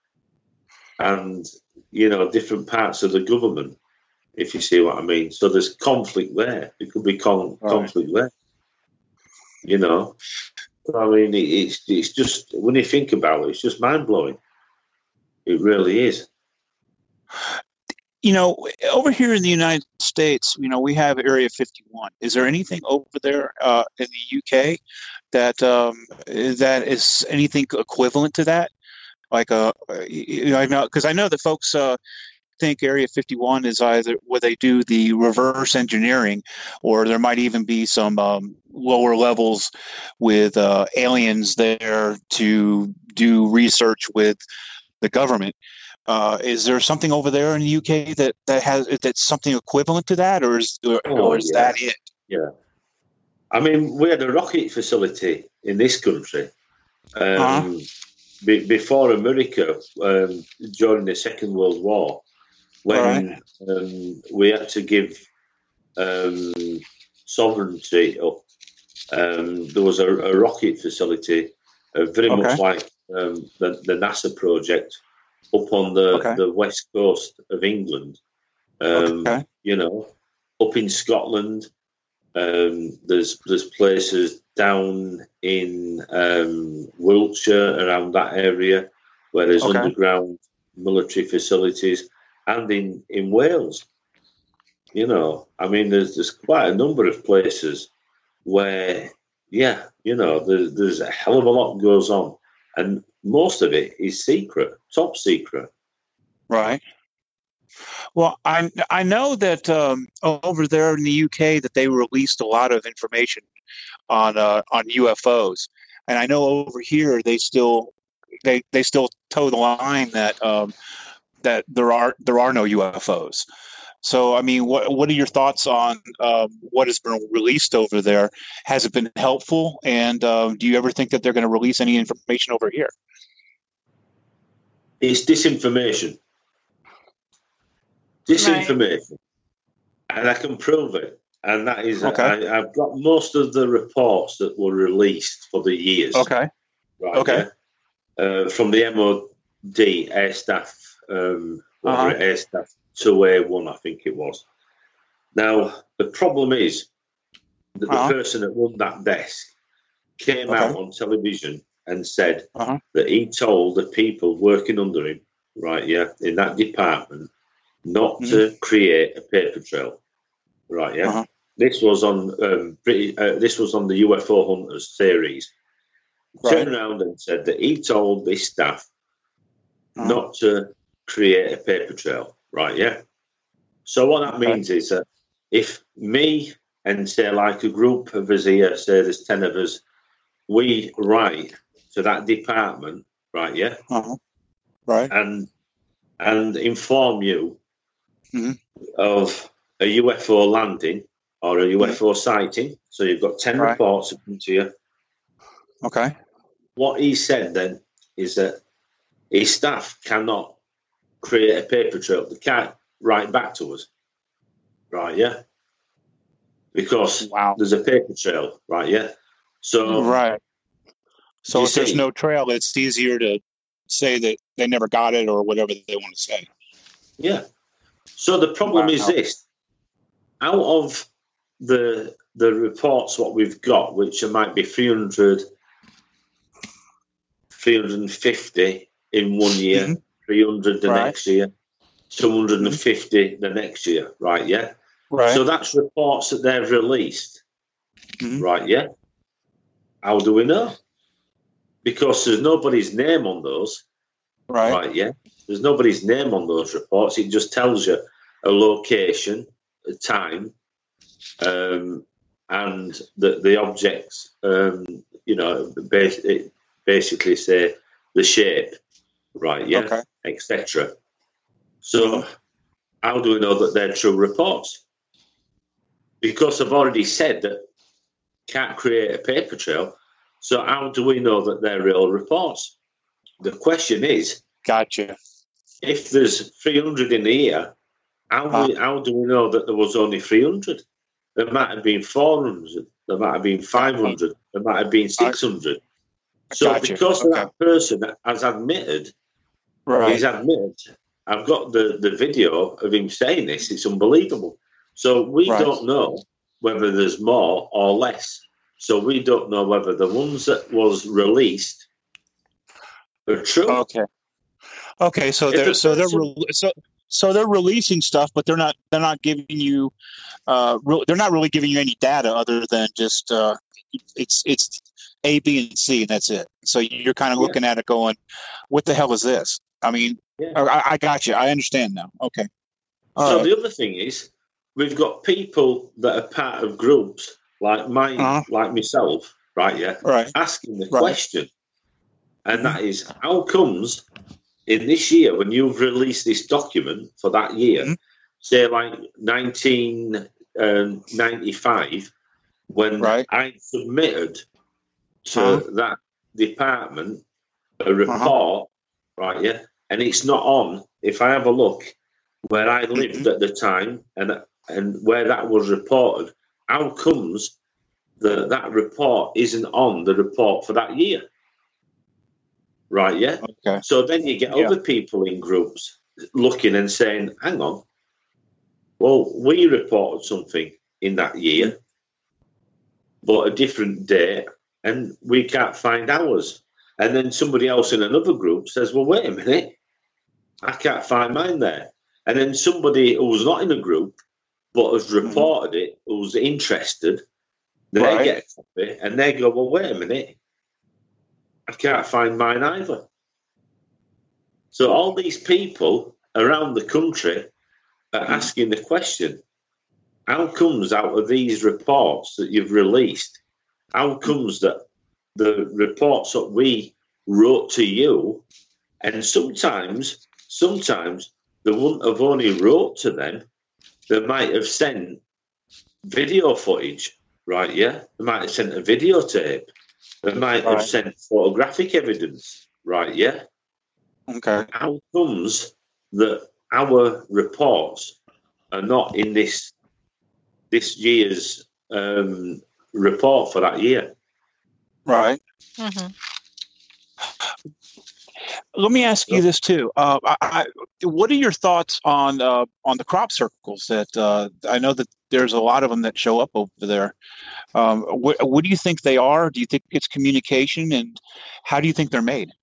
and you know, different parts of the government. If you see what I mean. So there's conflict there. It could be con- Right. conflict there. You know. I mean, it, it's it's just when you think about it, it's just mind blowing. It really is. You know, over here in the United States, you know, we have Area fifty-one. Is there anything over there uh, in the U K that um, that is anything equivalent to that? Like, uh, you know, I know because I know that folks uh, think Area fifty-one is either where they do the reverse engineering, or there might even be some um, lower levels with uh, aliens there to do research with the government. Uh, is there something over there in the U K that, that has that's something equivalent to that, or is or, Oh or is yeah, that it? yeah. I mean, we had a rocket facility in this country Uh-huh. um, be, before America um, during the Second World War, when um, we had to give um, sovereignty up. Um, there was a, a rocket facility, uh, very Okay. much like um, the, the NASA project, up on the, Okay. the west coast of England. Um, Okay. You know, up in Scotland, um, there's there's places down in um, Wiltshire around that area where there's Okay. underground military facilities, and in, in Wales. You know, I mean, there's there's quite a number of places where, yeah, you know, there's, there's a hell of a lot goes on, and most of it is secret, top secret. Right. Well, I I know that um, over there in the U K that they released a lot of information on uh, on U F Os, and I know over here they still they they still toe the line that um, that there are there are no U F Os. So, I mean, what what are your thoughts on um, what has been released over there? Has it been helpful? And um, do you ever think that they're going to release any information over here? It's disinformation. Disinformation. And I can prove it. And that is, Okay. I, I've got most of the reports that were released for the years. Okay. Right, Okay. yeah? Uh, from the M O D Air Staff, um, what Uh-huh. was it, Air Staff two A one, I think it was. Now, the problem is that the Uh-huh. person that run that desk came Okay. out on television and said Uh-huh. that he told the people working under him, right, yeah, in that department, not Mhm. to create a paper trail, right, yeah? Uh-huh. this was on um, British, uh, this was on the U F O hunters theories. Right. Turned around and said that he told this staff uh-huh. not to create a paper trail. Right? Yeah. So what that okay. means is that if me and say like a group of us here, say there's ten of us, we write to that department, right? Yeah. Uh-huh. Right. And and inform you mm-hmm. of a U F O landing or a U F O mm-hmm. sighting. So you've got ten right. reports that come to you. Okay. What he said then is that his staff cannot create a paper trail. They can't write back to us. Right, yeah? Because wow. there's a paper trail, right, yeah? So right. So if see, there's no trail, it's easier to say that they never got it or whatever they want to say. Yeah. So the problem wow. is this. Out of the the reports what we've got, which might be three hundred, three hundred fifty in one year, mm-hmm. three hundred the right. next year, two hundred fifty mm-hmm. the next year, right, yeah? Right. So that's reports that they've released, mm-hmm. right, yeah? How do we know? Because there's nobody's name on those, right? Right, yeah? There's nobody's name on those reports. It just tells you a location, a time, um, and the, the objects, um, you know, bas- basically say the shape, right, yeah, okay. et cetera. So how do we know that they're true reports? Because I've already said that can't create a paper trail. So how do we know that they're real reports? The question is, gotcha. If there's three hundred in the year, how do, we, how do we know that there was only three hundred? There might have been four hundred. There might have been five hundred. There might have been six hundred. So gotcha. Because okay. that person has admitted, right. he's admitted, I've got the, the video of him saying this. It's unbelievable. So we right. don't know whether there's more or less. So we don't know whether the ones that was released are true. Okay. Okay. So they're the so they're re- so so they're releasing stuff, but they're not they're not giving you uh re- they're not really giving you any data other than just uh it's it's A, B, and C, and that's it. So you're kind of yeah. looking at it, going, "What the hell is this?" I mean, yeah. I, I got you. I understand now. Okay. All so right. The other thing is, we've got people that are part of groups like mine, uh-huh. like myself, right? Yeah, right. Asking the right. question, and that is, how comes in this year when you've released this document for that year, mm-hmm. say like nineteen ninety-five, when right. I submitted to uh-huh. that department a report, uh-huh. right? Yeah, and it's not on. If I have a look where I lived mm-hmm. at the time and and where that was reported, how comes that that report isn't on the report for that year? Right, yeah? Okay. So then you get yeah. other people in groups looking and saying, hang on, well, we reported something in that year, but a different date, and we can't find ours. And then somebody else in another group says, well, wait a minute, I can't find mine there. And then somebody who was not in a group but has reported mm-hmm. it, who's interested, they right. get a copy and they go, well, wait a minute, I can't find mine either. So all these people around the country are mm-hmm. asking the question, how comes out of these reports that you've released, how comes that the reports that we wrote to you, and sometimes, sometimes they wouldn't have only wrote to them, they might have sent video footage, right, yeah? They might have sent a videotape. They might right. have sent photographic evidence, right, yeah? Okay. How comes that our reports are not in this this year's um, report for that year? Right. Mm-hmm. Let me ask you this too. Uh, I, I, what are your thoughts on uh, on the crop circles? That uh, I know that there's a lot of them that show up over there. Um, what, what do you think they are? Do you think it's communication, and how do you think they're made?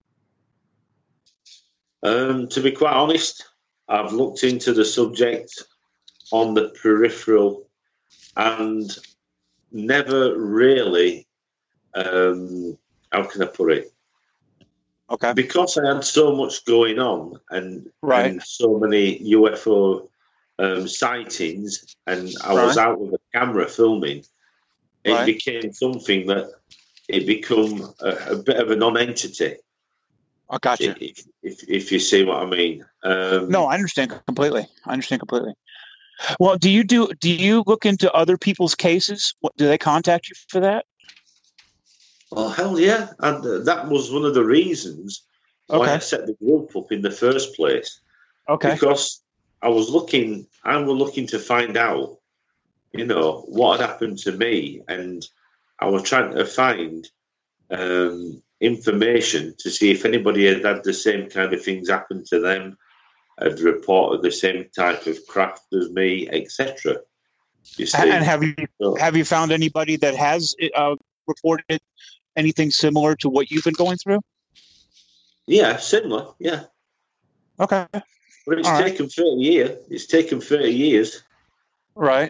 Um, to be quite honest, I've looked into the subject on the peripheral and never really, um, how can I put it? Okay. Because I had so much going on and, Right. and so many U F O um, sightings, and I was Right. out with a camera filming, it Right. became something that it become a, a bit of a non-entity. I got you. If, if, if you see what I mean. Um, No, I understand completely. I understand completely. Well, do you do do you look into other people's cases? What, do they contact you for that? Oh, hell yeah. And uh, that was one of the reasons why Okay. I set the group up in the first place. Okay. Because I was looking, I was looking to find out, you know, what had happened to me. And I was trying to find um, information to see if anybody had had the same kind of things happen to them, had reported the same type of craft as me, et cetera. You see? And have you So, have you found anybody that has uh, reported anything similar to what you've been going through? yeah, similar, yeah. Okay. But it's All right. taken thirty years. It's taken thirty years, Right.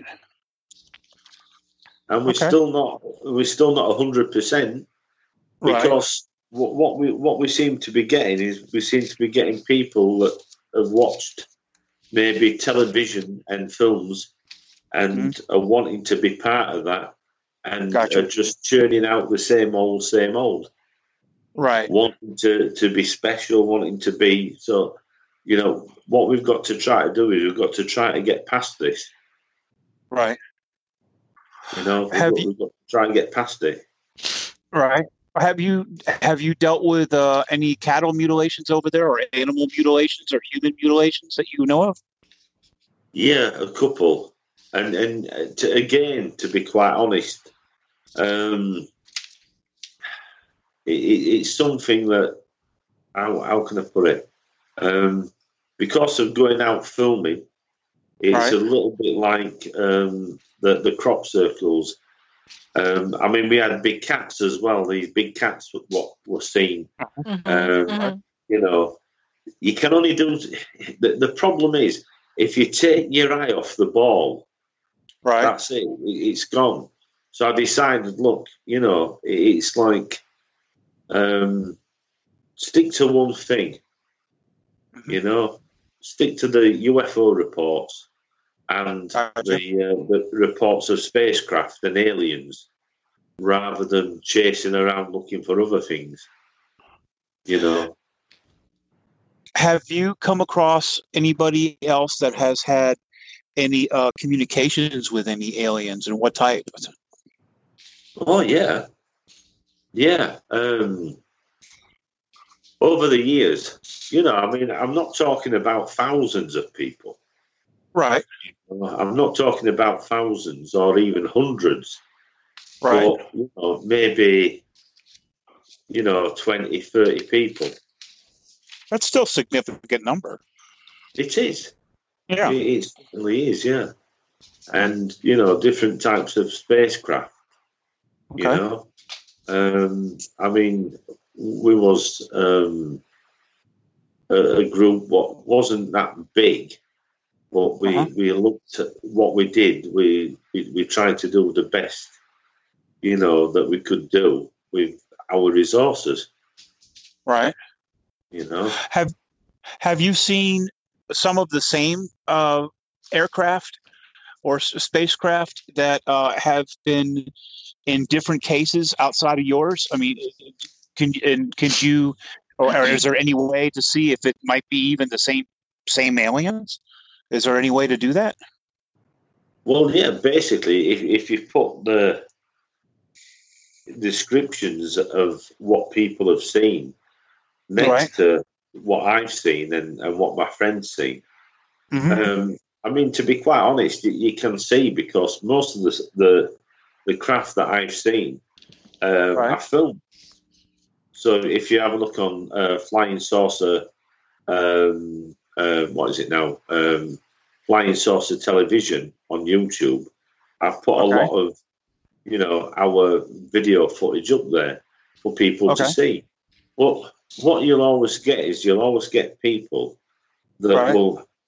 and we're Okay. still not we're still not a hundred percent Right. because what, what we what we seem to be getting is we seem to be getting people that have watched maybe television and films and Mm-hmm. are wanting to be part of that and Gotcha. are just churning out the same old, same old, Right. wanting to, to be special, wanting to be so. You know, what we've got to try to do is we've got to try to get past this. Right. You know, we've Have got, you- we've got to try and get past it. Right. Have you have you dealt with uh, any cattle mutilations over there, or animal mutilations, or human mutilations that you know of? Yeah, a couple. And and uh, to, again, to be quite honest, um, it, it, it's something that, how, how can I put it? Um, because of going out filming, it's Right. a little bit like um, the, the crop circles. Um, I mean, we had big cats as well. These big cats were what were seen. Mhm, Um, mhm. You know, you can only do. The, the problem is, if you take your eye off the ball, Right. that's it. It's gone. So I decided, look, you know, it's like um, stick to one thing. Mhm. You know, stick to the U F O reports and Gotcha. the, uh, the reports of spacecraft and aliens, rather than chasing around looking for other things. You know. Have you come across anybody else that has had any uh, communications with any aliens, and what type? Oh yeah, yeah. Um, over the years, you know, I mean, I'm not talking about thousands of people. Right. I'm not talking about thousands or even hundreds, Right. but you know, maybe you know, twenty, thirty people. That's still a significant number. It is. Yeah. It, it certainly is. Yeah, and you know, different types of spacecraft. Okay. You know, um, I mean, we was um, a, a group what wasn't that big, but we, Uh-huh. we looked at what we did. We, we we tried to do the best, you know, that we could do with our resources. Right. You know, Have Have you seen some of the same uh, aircraft or s- spacecraft that uh, have been in different cases outside of yours? I mean, can and could you, or, or is there any way to see if it might be even the same same aliens? Is there any way to do that? well, yeah. Basically, if if you put the descriptions of what people have seen next Right. to what I've seen and, and what my friends seen. Mhm. Um, I mean, to be quite honest, you, you can see because most of the the, the craft that I've seen um, Right. are filmed. So if you have a look on uh, Flying Saucer, um, uh, what is it now? Um, Flying Saucer Television on YouTube, I've put Okay. a lot of, you know, our video footage up there for people to Okay. see. But what you'll always get is you'll always get people that Right. will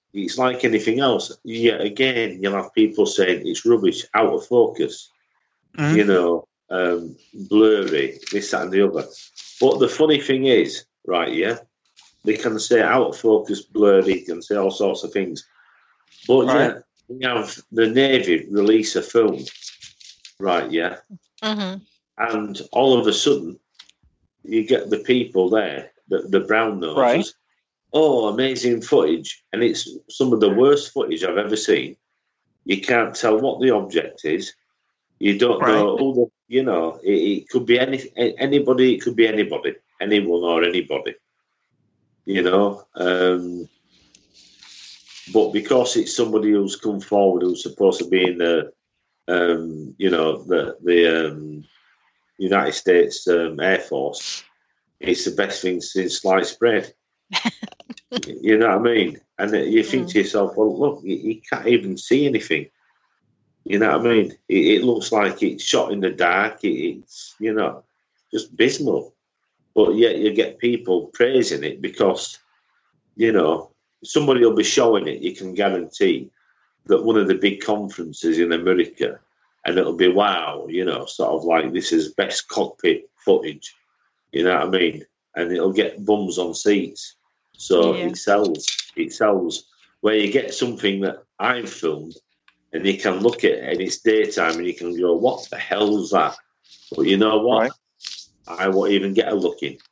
it's like anything else. Yeah, again, you'll have people saying it's rubbish, out of focus, Mhm. you know, um, blurry, this, that, and the other. But the funny thing is, right, yeah, they can say out of focus, blurry, they can say all sorts of things. But Right. yeah, we have the Navy release a film, right, yeah, hmm and all of a sudden you get the people there, the, the brown noses. Right. Oh, amazing footage. And it's some of the worst footage I've ever seen. You can't tell what the object is. You don't Right. know who the, you know, it, it could be any, anybody, it could be anybody, anyone or anybody, you know. Um, but because it's somebody who's come forward who's supposed to be in the, um, you know, the, the um, United States um, Air Force, it's the best thing since sliced bread. You know what I mean? And you think Mm. to yourself, well, look, you, you can't even see anything. You know what I mean? It, it looks like it's shot in the dark. It, it's, you know, just dismal. But yet you get people praising it because, you know, somebody will be showing it. You can guarantee that one of the big conferences in America, and it'll be, wow, you know, sort of like this is best cockpit footage. You know what I mean? And it'll get bums on seats. So Yeah. it sells. It sells. Where you get something that I've filmed and you can look at it and it's daytime and you can go, what the hell's that? But you know what? Right. I won't even get a look in.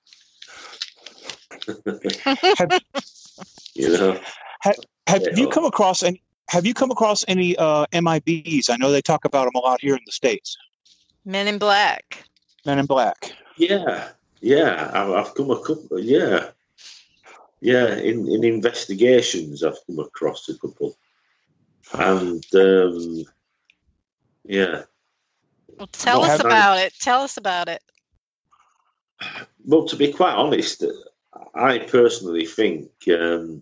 Have, You know? have Yeah. you come across any? Have you come across any uh, M I Bs? I know they talk about them a lot here in the States. Men in Black. Men in Black. Yeah. Yeah. I've, I've come a couple. Yeah. Yeah. In, in investigations, I've come across a couple. And, um, yeah. Well, tell Well, us have- about it. Tell us about it. Well, to be quite honest, I personally think, um,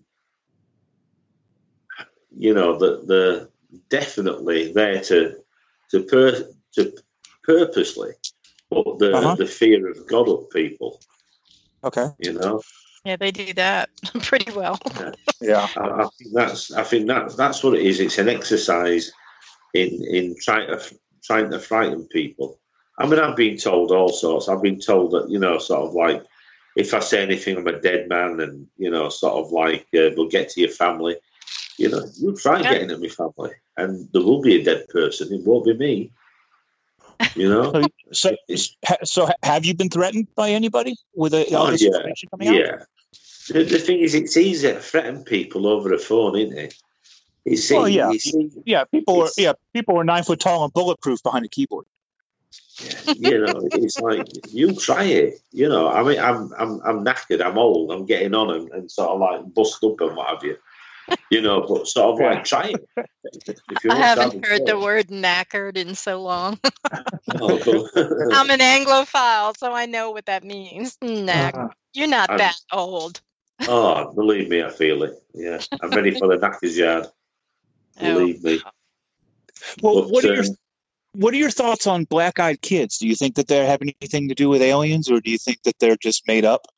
you know, that they're definitely there to to per, to purposely put the Uh-huh. the fear of God up people. Okay. You know, Yeah, they do that pretty well. Yeah. I, I think that's I think that that's what it is. It's an exercise in in trying to trying to frighten people. I mean, I've been told all sorts. I've been told that, you know, sort of like, if I say anything, I'm a dead man, and, you know, sort of like, uh, we'll get to your family. You know, you try Yeah. getting at my family, and there will be a dead person. It won't be me. You know? So, so, It's- ha- so have you been threatened by anybody with uh, all Oh, this yeah. information coming out? Yeah. The, the thing is, it's easy to threaten people over a phone, isn't it? It's, Well, yeah. it's, Yeah, people are It's- yeah, people are nine foot tall and bulletproof behind a keyboard. you know, it's like, you try it. You know, I mean, I'm I'm I'm knackered. I'm old. I'm getting on and, and sort of like bust up and what have you. You know, but sort of Yeah. like try it. If you I want to haven't have a heard the go. word knackered in so long. Oh, but- I'm an Anglophile, so I know what that means. Knack. Uh, You're not I'm- that old. oh, believe me, I feel it. Yeah, I'm ready for the knacker's yard. Believe me. well, But, what are your um, what are your thoughts on black-eyed kids? Do you think that they have anything to do with aliens, or do you think that they're just made up?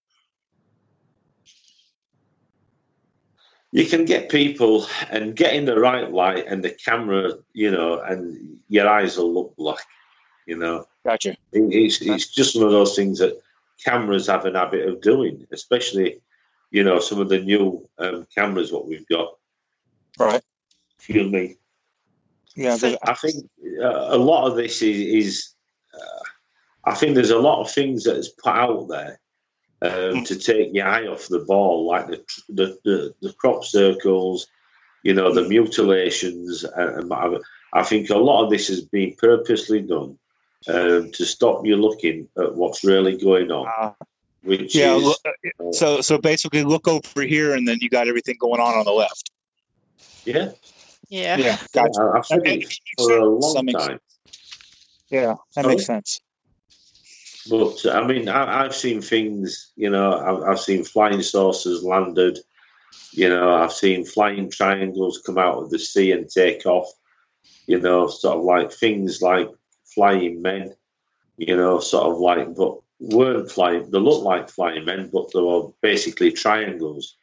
You can get people and get in the right light, and the camera, you know, and your eyes will look black. You know, Gotcha. It- it's it's just one of those things that cameras have an habit of doing, especially, you know, some of the new um, cameras what we've got. Right. Excuse me. Yeah. So- the- I think uh, a lot of this is, is uh, I think there's a lot of things that is put out there um, to take your eye off the ball, like the the, the, the crop circles, you know, the mutilations. And, and I, I think a lot of this has been purposely done um, to stop you looking at what's really going on, uh, which yeah. is... look- uh, So so basically, look over here, and then you got everything going on on the left. yeah, Yeah. Yeah. Gotcha. I- I've said Okay. it for a long That makes- time. Yeah, that Sorry? makes sense. But I mean, I, I've seen things. You know, I've, I've seen flying saucers landed. You know, I've seen flying triangles come out of the sea and take off. You know, sort of like things like flying men. You know, sort of like, but weren't flying. They looked like flying men, but they were basically triangles.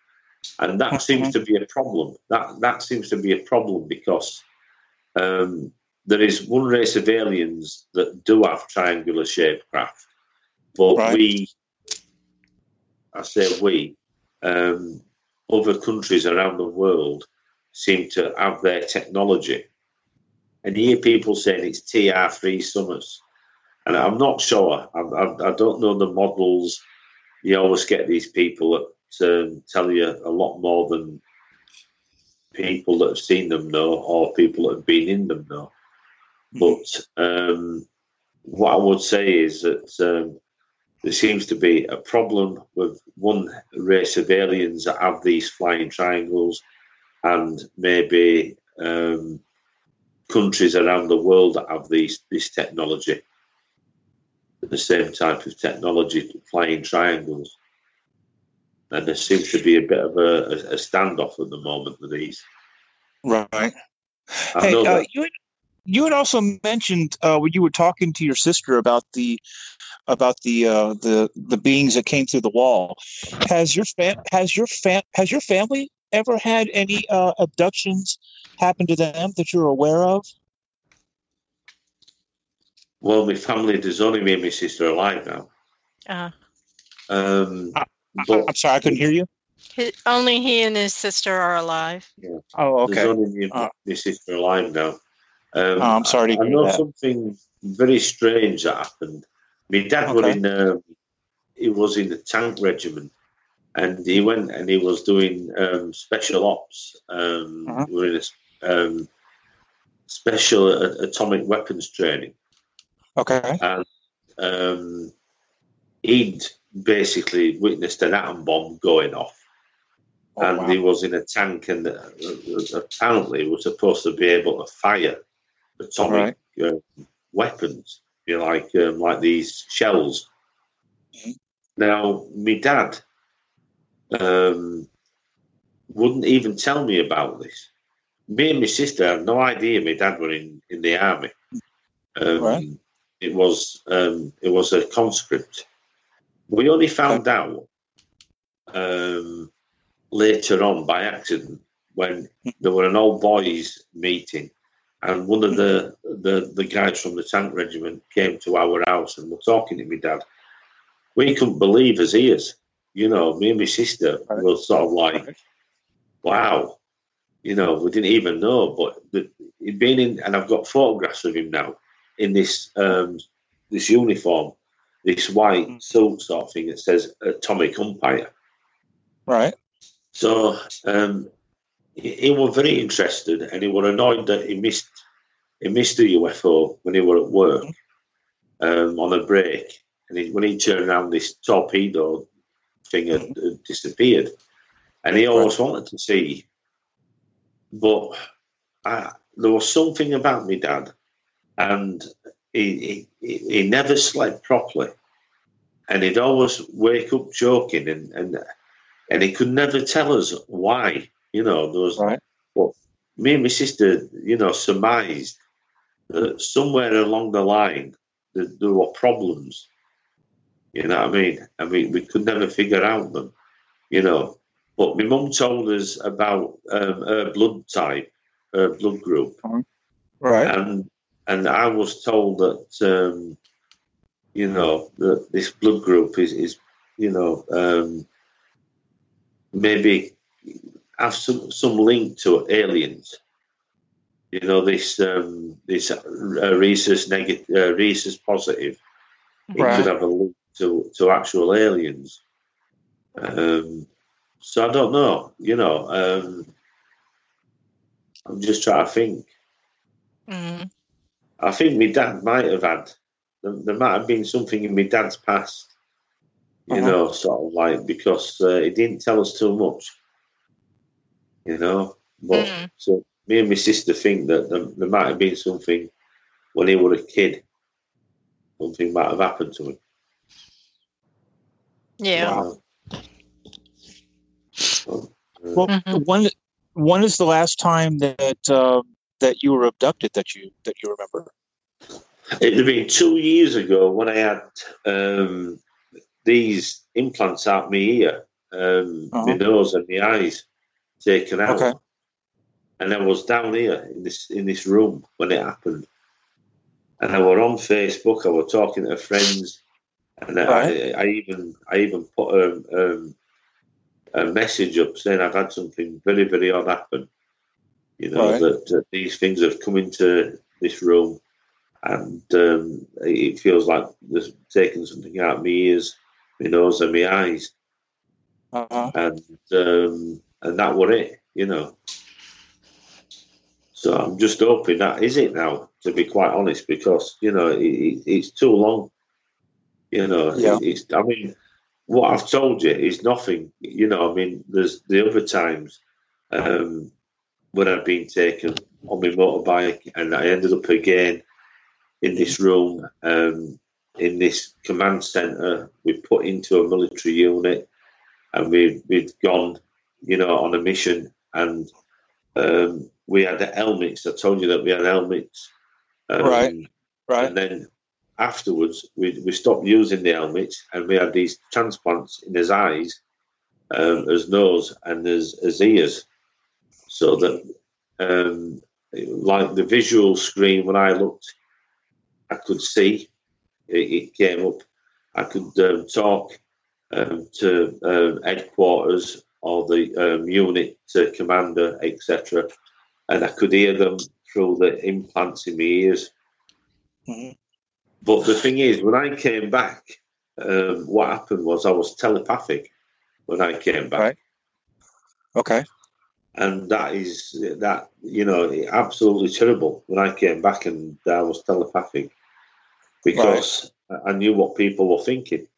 And that seems to be a problem. That that seems to be a problem because um, there is one race of aliens that do have triangular shaped craft, but Right. we, I say we, um, other countries around the world seem to have their technology. And you hear people saying it's T R three Summers. And I'm not sure. I, I, I don't know the models. You always get these people that um, tell you a lot more than people that have seen them know or people that have been in them know. But um, what I would say is that um, there seems to be a problem with one race of aliens that have these flying triangles, and maybe um, countries around the world that have these this technology, the same type of technology, flying triangles. And there seems to be a bit of a, a standoff at the moment with these. Right. I Hey, know uh, that. you had, you had also mentioned uh, when you were talking to your sister about the about the uh, the the beings that came through the wall. Has your fam- has your fam- has your family ever had any uh, abductions happen to them that you're aware of? Well, my family, there's only me and my sister alive now. Uh, Um, I, but I'm sorry, I couldn't hear you. he, only he and his sister are alive. Yeah, Oh, there's okay. only me and Uh, my sister alive now. Um, oh, I'm sorry to I, I hear know that. something very strange that happened. My dad was Okay. in um, he was in the tank regiment, and he went and he was doing um, special ops. Um, Uh-huh. we were in a um, special uh, atomic weapons training, Okay. and um, he'd basically witnessed an atom bomb going off. Oh, and wow. he was in a tank, and uh, apparently was supposed to be able to fire atomic Right. uh, weapons, you know, like um, like these shells. Mhm. Now, my dad um, wouldn't even tell me about this. Me and my sister had no idea my dad were in, in the army. Um, Right. It was um, it was a conscript. We only found out um, later on by accident when there were an old boys meeting, and one of the, the the guys from the tank regiment came to our house and were talking to my dad. We couldn't believe his ears. You know, me and my sister Right. were sort of like, Right. wow. You know, we didn't even know, but the, he'd been in, and I've got photographs of him now in this um, this uniform, this white suit sort of thing that says Atomic Umpire. Right. So um, he, he was very interested, and he was annoyed that he missed he missed the U F O when he were at work um, on a break, and he, when he turned around, this torpedo thing had, had disappeared, and he always Right. wanted to see. But I, there was something about me dad, and he, he he never slept properly, and he'd always wake up joking, and and, and he could never tell us why. You know, there was. Right. But me and my sister, you know, surmised that somewhere along the line there, there were problems. You know what I mean? I mean, we could never figure out them. You know, but my mum told us about um, her blood type, her blood group. Right. And and I was told that um, you know that this blood group is is you know um, maybe have some some link to aliens. You know, this um, this uh, rhesus negative, uh, rhesus positive. It Right. could have a link to to actual aliens. Um, so I don't know. You know, um, I'm just trying to think. Mm. I think my dad might have had, there, there might have been something in my dad's past, you Uh-huh. know, sort of like, because uh, he didn't tell us too much, you know. But Mm. so me and my sister think that there, there might have been something when he was a kid, something might have happened to him. Yeah. Wow. So, uh, Well, Mhm. when when is the last time that uh, that you were abducted that you that you remember? It'd have been two years ago when I had um, these implants out my ear. um, Uh-huh. my nose and my eyes taken out. Okay. And I was down here in this in this room when it happened. And I were on Facebook. I were talking to friends, and Right. I, I even I even put a, um, a message up saying I've had something very very odd happen. You know Right. that, that these things have come into this room, and um, it feels like there's taken something out of my ears, my nose, and my eyes, Uh-huh. and um, and that were it. You know. So I'm just hoping that is it now, to be quite honest, because you know it, it, it's too long. You know, Yeah. it, it's. I mean, what I've told you is nothing. You know, I mean, there's the other times um, when I've been taken on my motorbike, and I ended up again in this room, um, in this command centre. We put into a military unit, and we we'd gone, you know, on a mission, and um, we had the helmets. I told you that we had helmets. Um, Right. Right. And then afterwards, we, we stopped using the helmets, and we had these transplants in his eyes, um, his nose, and his, his ears, so that, um, like the visual screen, when I looked, I could see it, it came up. I could um, talk um, to um, headquarters or the um, unit uh, commander, et cetera, and I could hear them through the implants in my ears. Mm-hmm. But the thing is, when I came back, um, what happened was I was telepathic when I came back. Right. Okay. And that is, that, you know, absolutely terrible when I came back and I was telepathic, because right. I knew what people were thinking.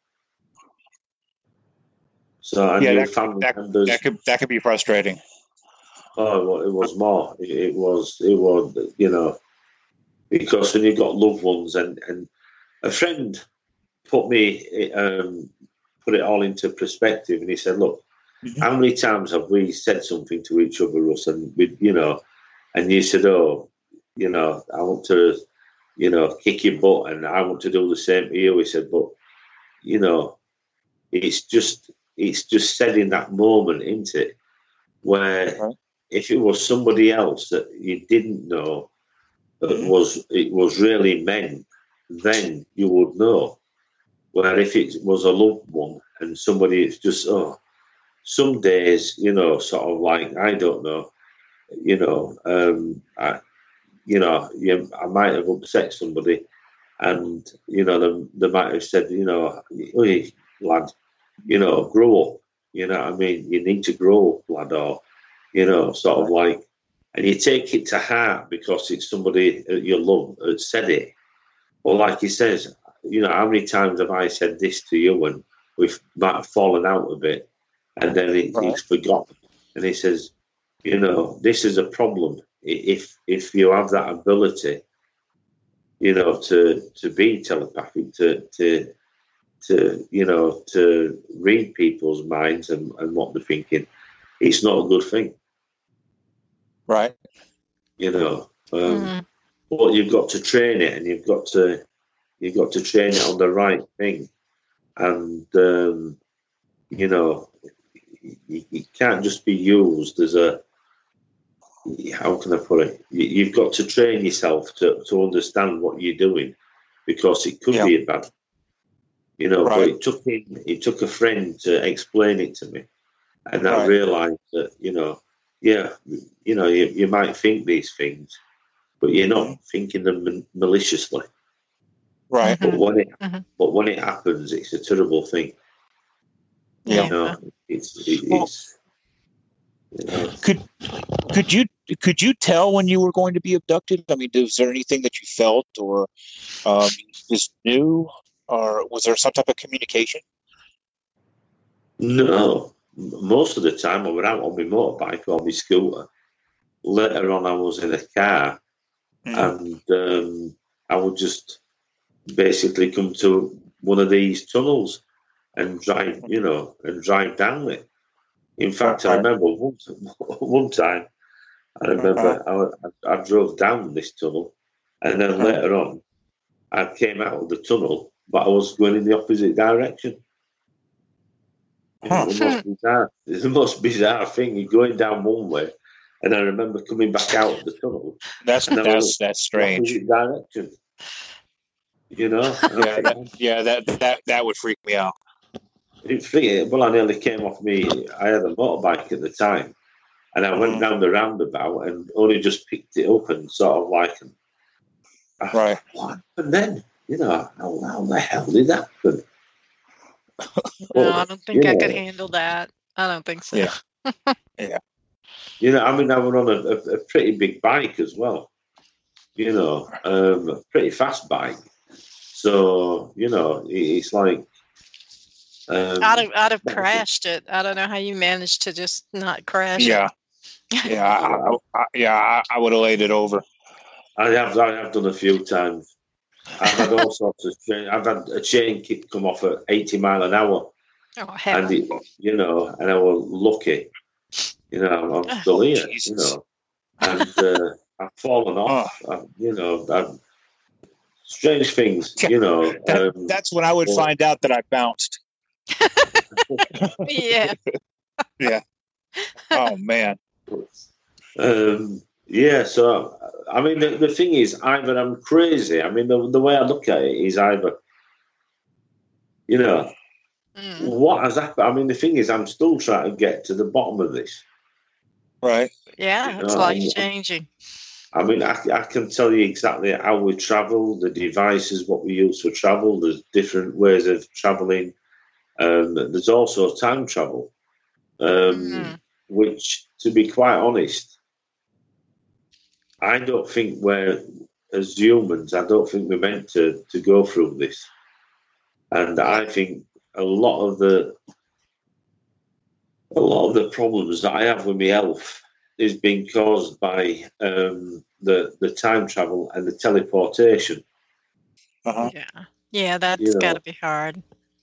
So I yeah, knew that, family that, members. That could, that could be frustrating. Oh, it was more. It, it was, it was, you know, because when you've got loved ones, and, and a friend put me, um, put it all into perspective, and he said, look, mm-hmm. how many times have we said something to each other, Russ, and we, you know, and you said, oh, you know, I want to, you know, kick your butt, and I want to do the same to you. He said, but, you know, it's just, it's just said in that moment, isn't it? Where right. if it was somebody else that you didn't know, that mm-hmm. was, it was really meant, then you would know. Where if it was a loved one and somebody, it's just, oh, some days, you know, sort of like, I don't know, you know, um, I, you know, you, I might have upset somebody, and, you know, they, they might have said, you know, hey, lad, you know, grow up, you know what I mean? You need to grow up, lad, or, you know, sort of like, and you take it to heart because it's somebody you love that said it. Or like he says, you know, how many times have I said this to you and we've might have fallen out a bit, and then it, right. it's forgotten. And he says, you know, this is a problem. If if you have that ability, you know, to to be telepathic, to to to you know, to read people's minds and, and what they're thinking, it's not a good thing. Right. You know, um, mm-hmm. but you've got to train it, and you've got to. You've got to train it on the right thing. And, um, you know, it can't just be used as a, how can I put it? You've got to train yourself to, to understand what you're doing, because it could yeah. be a bad, you know, right. but it took him, it took a friend to explain it to me. And right. I realised that, you know, yeah, you know, you, you might think these things, but you're not mm-hmm. thinking them maliciously. Right. But when it mm-hmm. but when it happens, it's a terrible thing. Yeah. You know, it's it, well, it's you know. Could could you could you tell when you were going to be abducted? I mean, was there anything that you felt or um, just knew, or was there some type of communication? No. Most of the time I was out on my motorbike or my scooter. Later on I was in a car mm. and um, I would just basically come to one of these tunnels and drive, you know, and drive down it. In fact, I remember one, one time, I remember I, I drove down this tunnel, and then later on, I came out of the tunnel, but I was going in the opposite direction. Huh. It was the most bizarre, it's the most bizarre thing. You're going down one way, and I remember coming back out of the tunnel. That's and that's that's strange. Opposite direction. You know. Yeah, that, yeah, that that that would freak me out. It freaked. Well, I nearly came off me. I had a motorbike at the time, and I went Mhm. round the roundabout and only just picked it up and sort of like, I, Right. What happened then? You know, how, how the hell did that happen? No, I don't think you I know, could handle that. I don't think so. Yeah. Yeah. You know, I mean, I was on a, a, a pretty big bike as well. You know, um, a pretty fast bike. So you know, it, it's like. Um, I'd have, I'd have crashed it. I don't know how you managed to just not crash Yeah. it. Yeah. I, I, I, yeah. I, I would have laid it over. I have, I have done a few times. I've had all sorts of. I've had a chain kick come off at eighty mile an hour, Oh, hell. and it, you know, and I was lucky. You know, I'm still here. Jesus. You know, and uh, I've fallen off. I, you know, I've, strange things. You know, That, um, that's when I would well- find out that I bounced. Yeah. Yeah. Oh man. Um, yeah, so I mean, the, the thing is, either I'm crazy. I mean, the, the way I look at it is either, you know, Mm. what has happened. I mean, the thing is, I'm still trying to get to the bottom of this. Right. Yeah, it's No, life I'm- changing. I mean, I, I can tell you exactly how we travel, the devices, what we use for travel. There's different ways of traveling. Um, there's also time travel, um, Mhm. which, to be quite honest, I don't think we're, as humans, I don't think we're meant to, to go through this. And I think a lot of the a lot of the problems that I have with my health is being caused by um, the the time travel and the teleportation. Uh-huh. Yeah. Yeah, that's You know. got to be hard.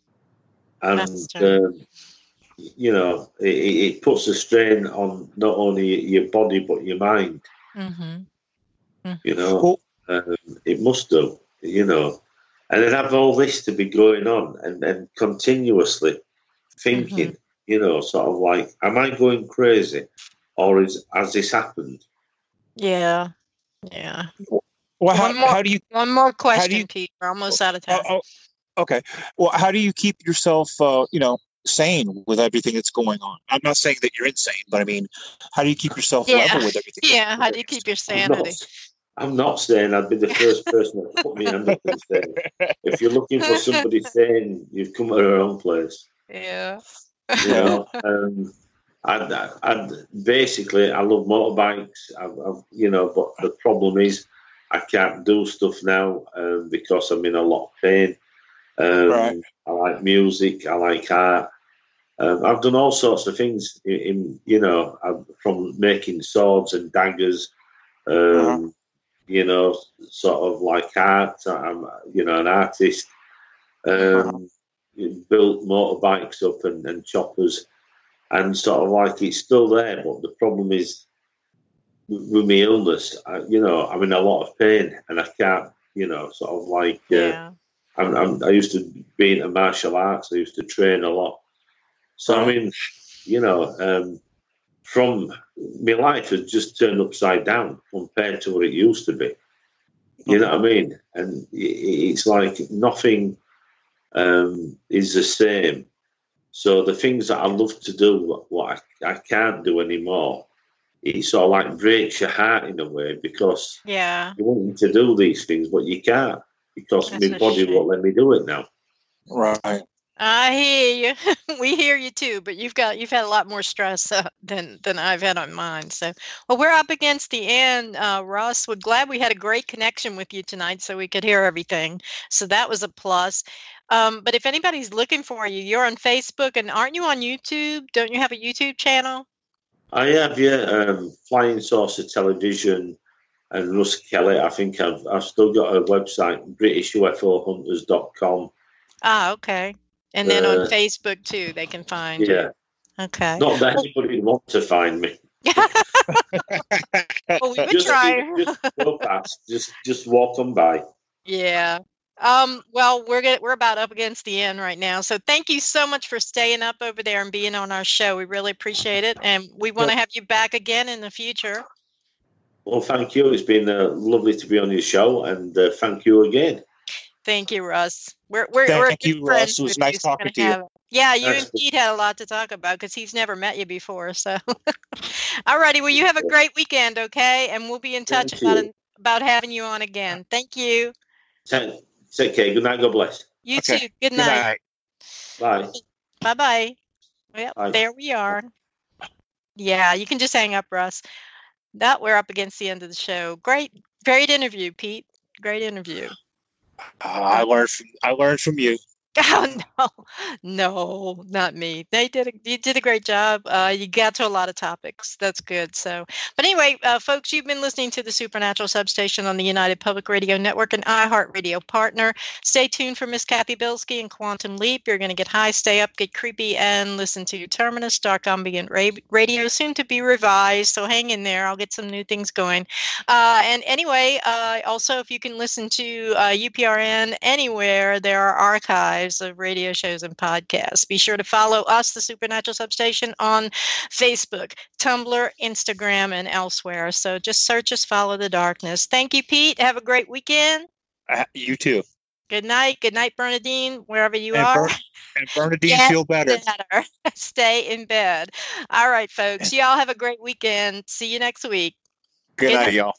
And That's true. um, you know, it, it puts a strain on not only your body but your mind. hmm You know, Well, um, it must do. You know, and then have all this to be going on and, and continuously thinking. Mm-hmm. You know, sort of like, am I going crazy, or is has this happened? Yeah. Yeah. well, how, One more- how do you? One more question, you- Pete. We're almost out of time. Oh, oh, okay. Well, how do you keep yourself, uh, you know, sane with everything that's going on? I'm not saying that you're insane, but I mean, how do you keep yourself Yeah. level with everything? Yeah. How do you keep your I'm not, sanity? I'm not saying I'd be the first person to put me hand up and say, if you're looking for somebody sane, you've come to the wrong place. Yeah. You know, um, and, and basically, I love motorbikes. I, I, you know, but the problem is, I can't do stuff now um, because I'm in a lot of pain. Um, Right. I like music. I like art. Um, I've done all sorts of things. In, in you know, I've, from making swords and daggers. Um, Uh-huh. You know, sort of like art. I'm, you know, an artist. Um, Built motorbikes up and, and choppers, and sort of like it's still there. But the problem is with my illness. I, you know, I'm in a lot of pain, and I can't. You know, sort of like uh, Yeah. I'm, I'm. I used to be into martial arts. I used to train a lot. So I mean, you know, um, from my life has just turned upside down compared to what it used to be. You know what I mean? And it, it's like nothing um, is the same. So the things that I love to do, what I, I can't do anymore, it sort of like breaks your heart in a way because Yeah. you want to do these things, but you can't because That's my a body shame. won't let me do it now. I Right. hear you. We hear you too, but you've got you've had a lot more stress uh, than than I've had on mine. So, well, we're up against the end. Uh, Russ, we're glad we had a great connection with you tonight, so we could hear everything. So that was a plus. Um, but if anybody's looking for you, you're on Facebook, and aren't you on YouTube? Don't you have a YouTube channel? I have, yeah, um, Flying Saucer Television and Russ Kelly. I think I've I've still got a website, British U F O Hunters dot com. Ah, okay. And then Uh, on Facebook too, they can find Yeah, you. Okay. not that anybody would want to find me. Well, we would Just, try. just go past, just just walk on by. Yeah. Um, well, we're get, we're about up against the end right now. So thank you so much for staying up over there and being on our show. We really appreciate it, and we want to have you back again in the future. Well, thank you. It's been uh, lovely to be on your show, and uh, thank you again. Thank you, Russ. We're we're, Thank we're good you, friends Russ. It was with nice you. So we're talking gonna to you. have it. Yeah, you Nice and to- Pete had a lot to talk about because he's never met you before. So, all righty. Well, you have a great weekend, okay? And we'll be in touch Thank about you. an, about having you on again. Thank you. Take, take care. Good night. God bless. You Okay. too. Good Good night. night. Bye. Bye bye. Yep, Bye. there we are. Yeah, you can just hang up, Russ. That we're up against the end of the show. Great, great interview, Pete. Great interview. Uh, I learned from I learned from you. Oh no, no, not me. They did a, you did a great job. Uh, you got to a lot of topics. That's good. So, but anyway, uh, folks, you've been listening to the Supernatural Substation on the United Public Radio Network and iHeartRadio partner. Stay tuned for Miss Kathy Bilski and Quantum Leap. You're going to get high, stay up, get creepy, and listen to Terminus Dark Ambient Ra- Radio, soon to be revised. So hang in there. I'll get some new things going. Uh, and anyway, uh, also if you can listen to uh, U P R N anywhere, there are archives of radio shows and podcasts. Be sure to follow us, the Supernatural Substation, on Facebook, Tumblr, Instagram, and elsewhere. So just search us, Follow the Darkness. Thank you, Pete. Have a great weekend. Uh, you too. Good night. Good night, Bernadine, wherever you And, are. Ber- and Bernadine, Get feel better. better. Stay in bed. All right, folks. Y'all have a great weekend. See you next week. Good, Good night, night. y'all.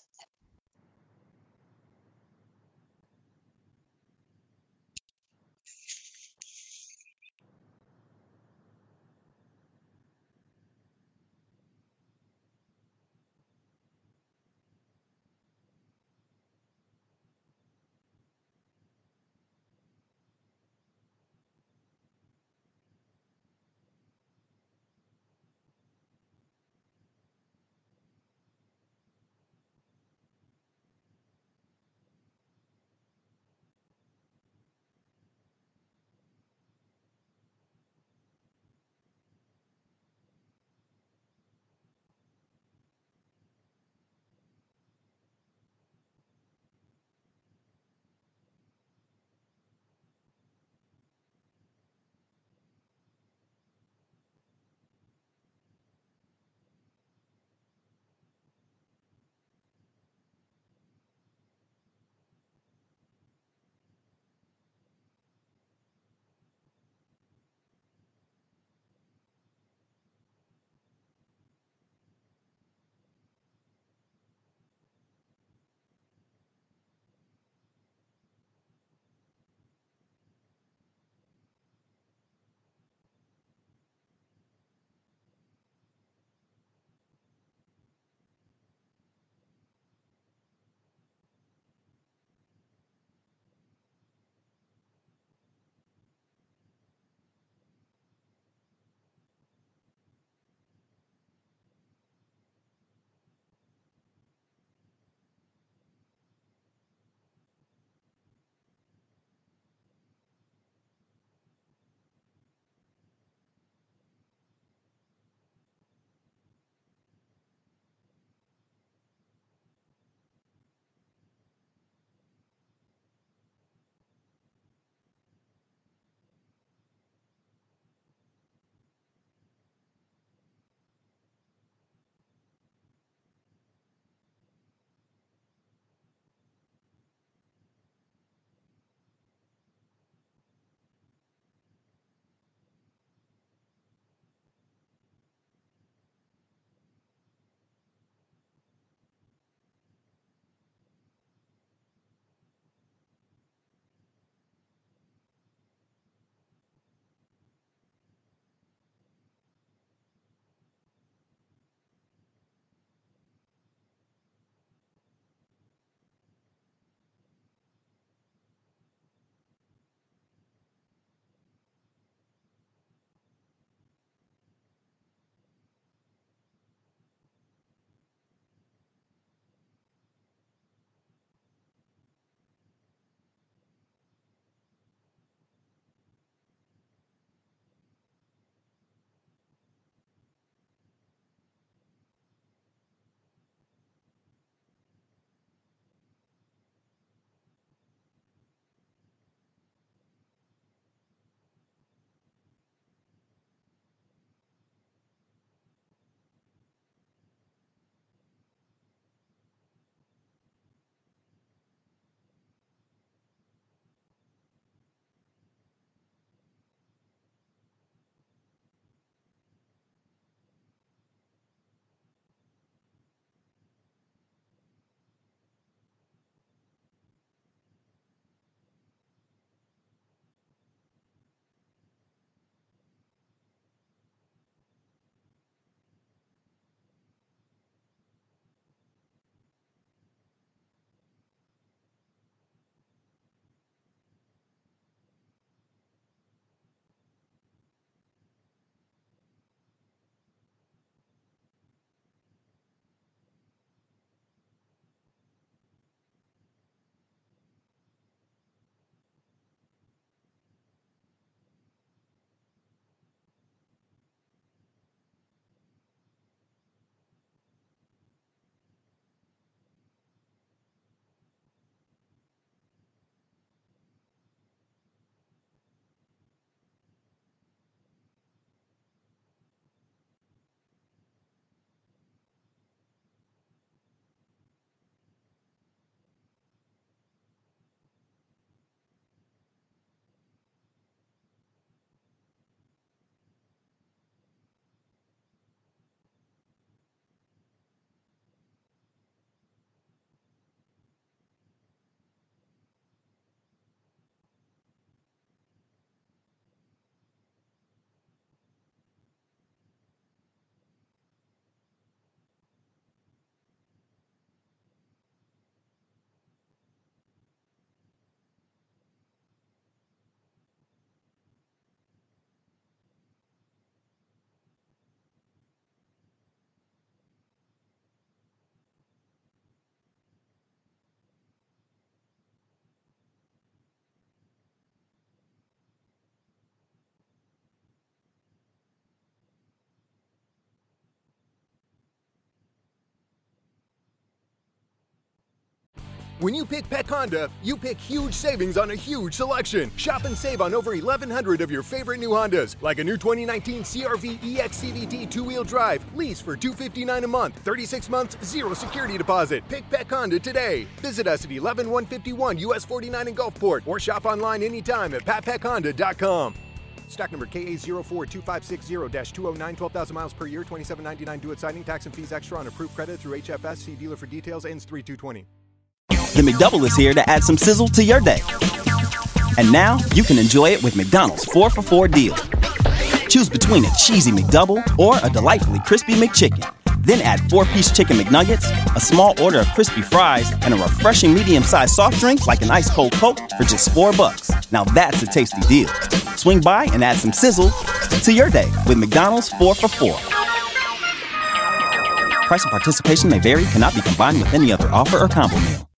When you pick Peck Honda, you pick huge savings on a huge selection. Shop and save on over eleven hundred of your favorite new Hondas, like a new twenty nineteen C R V E X C V T two-wheel drive, lease for two hundred fifty-nine dollars a month, thirty-six months, zero security deposit. Pick Peck Honda today. Visit us at eleven one fifty-one U S forty-nine in Gulfport or shop online anytime at pat peck honda dot com. Stock number K A zero four two five six zero dash two oh nine, twelve thousand miles per year, twenty-seven ninety-nine due at signing, tax and fees extra on approved credit through H F S. See dealer for details, ends three two twenty. The McDouble is here to add some sizzle to your day. And now you can enjoy it with McDonald's four for four deal. Choose between a cheesy McDouble or a delightfully crispy McChicken. Then add four-piece chicken McNuggets, a small order of crispy fries, and a refreshing medium-sized soft drink like an ice-cold Coke for just four bucks. Now that's a tasty deal. Swing by and add some sizzle to your day with McDonald's four for four. Price and participation may vary, cannot be combined with any other offer or combo meal.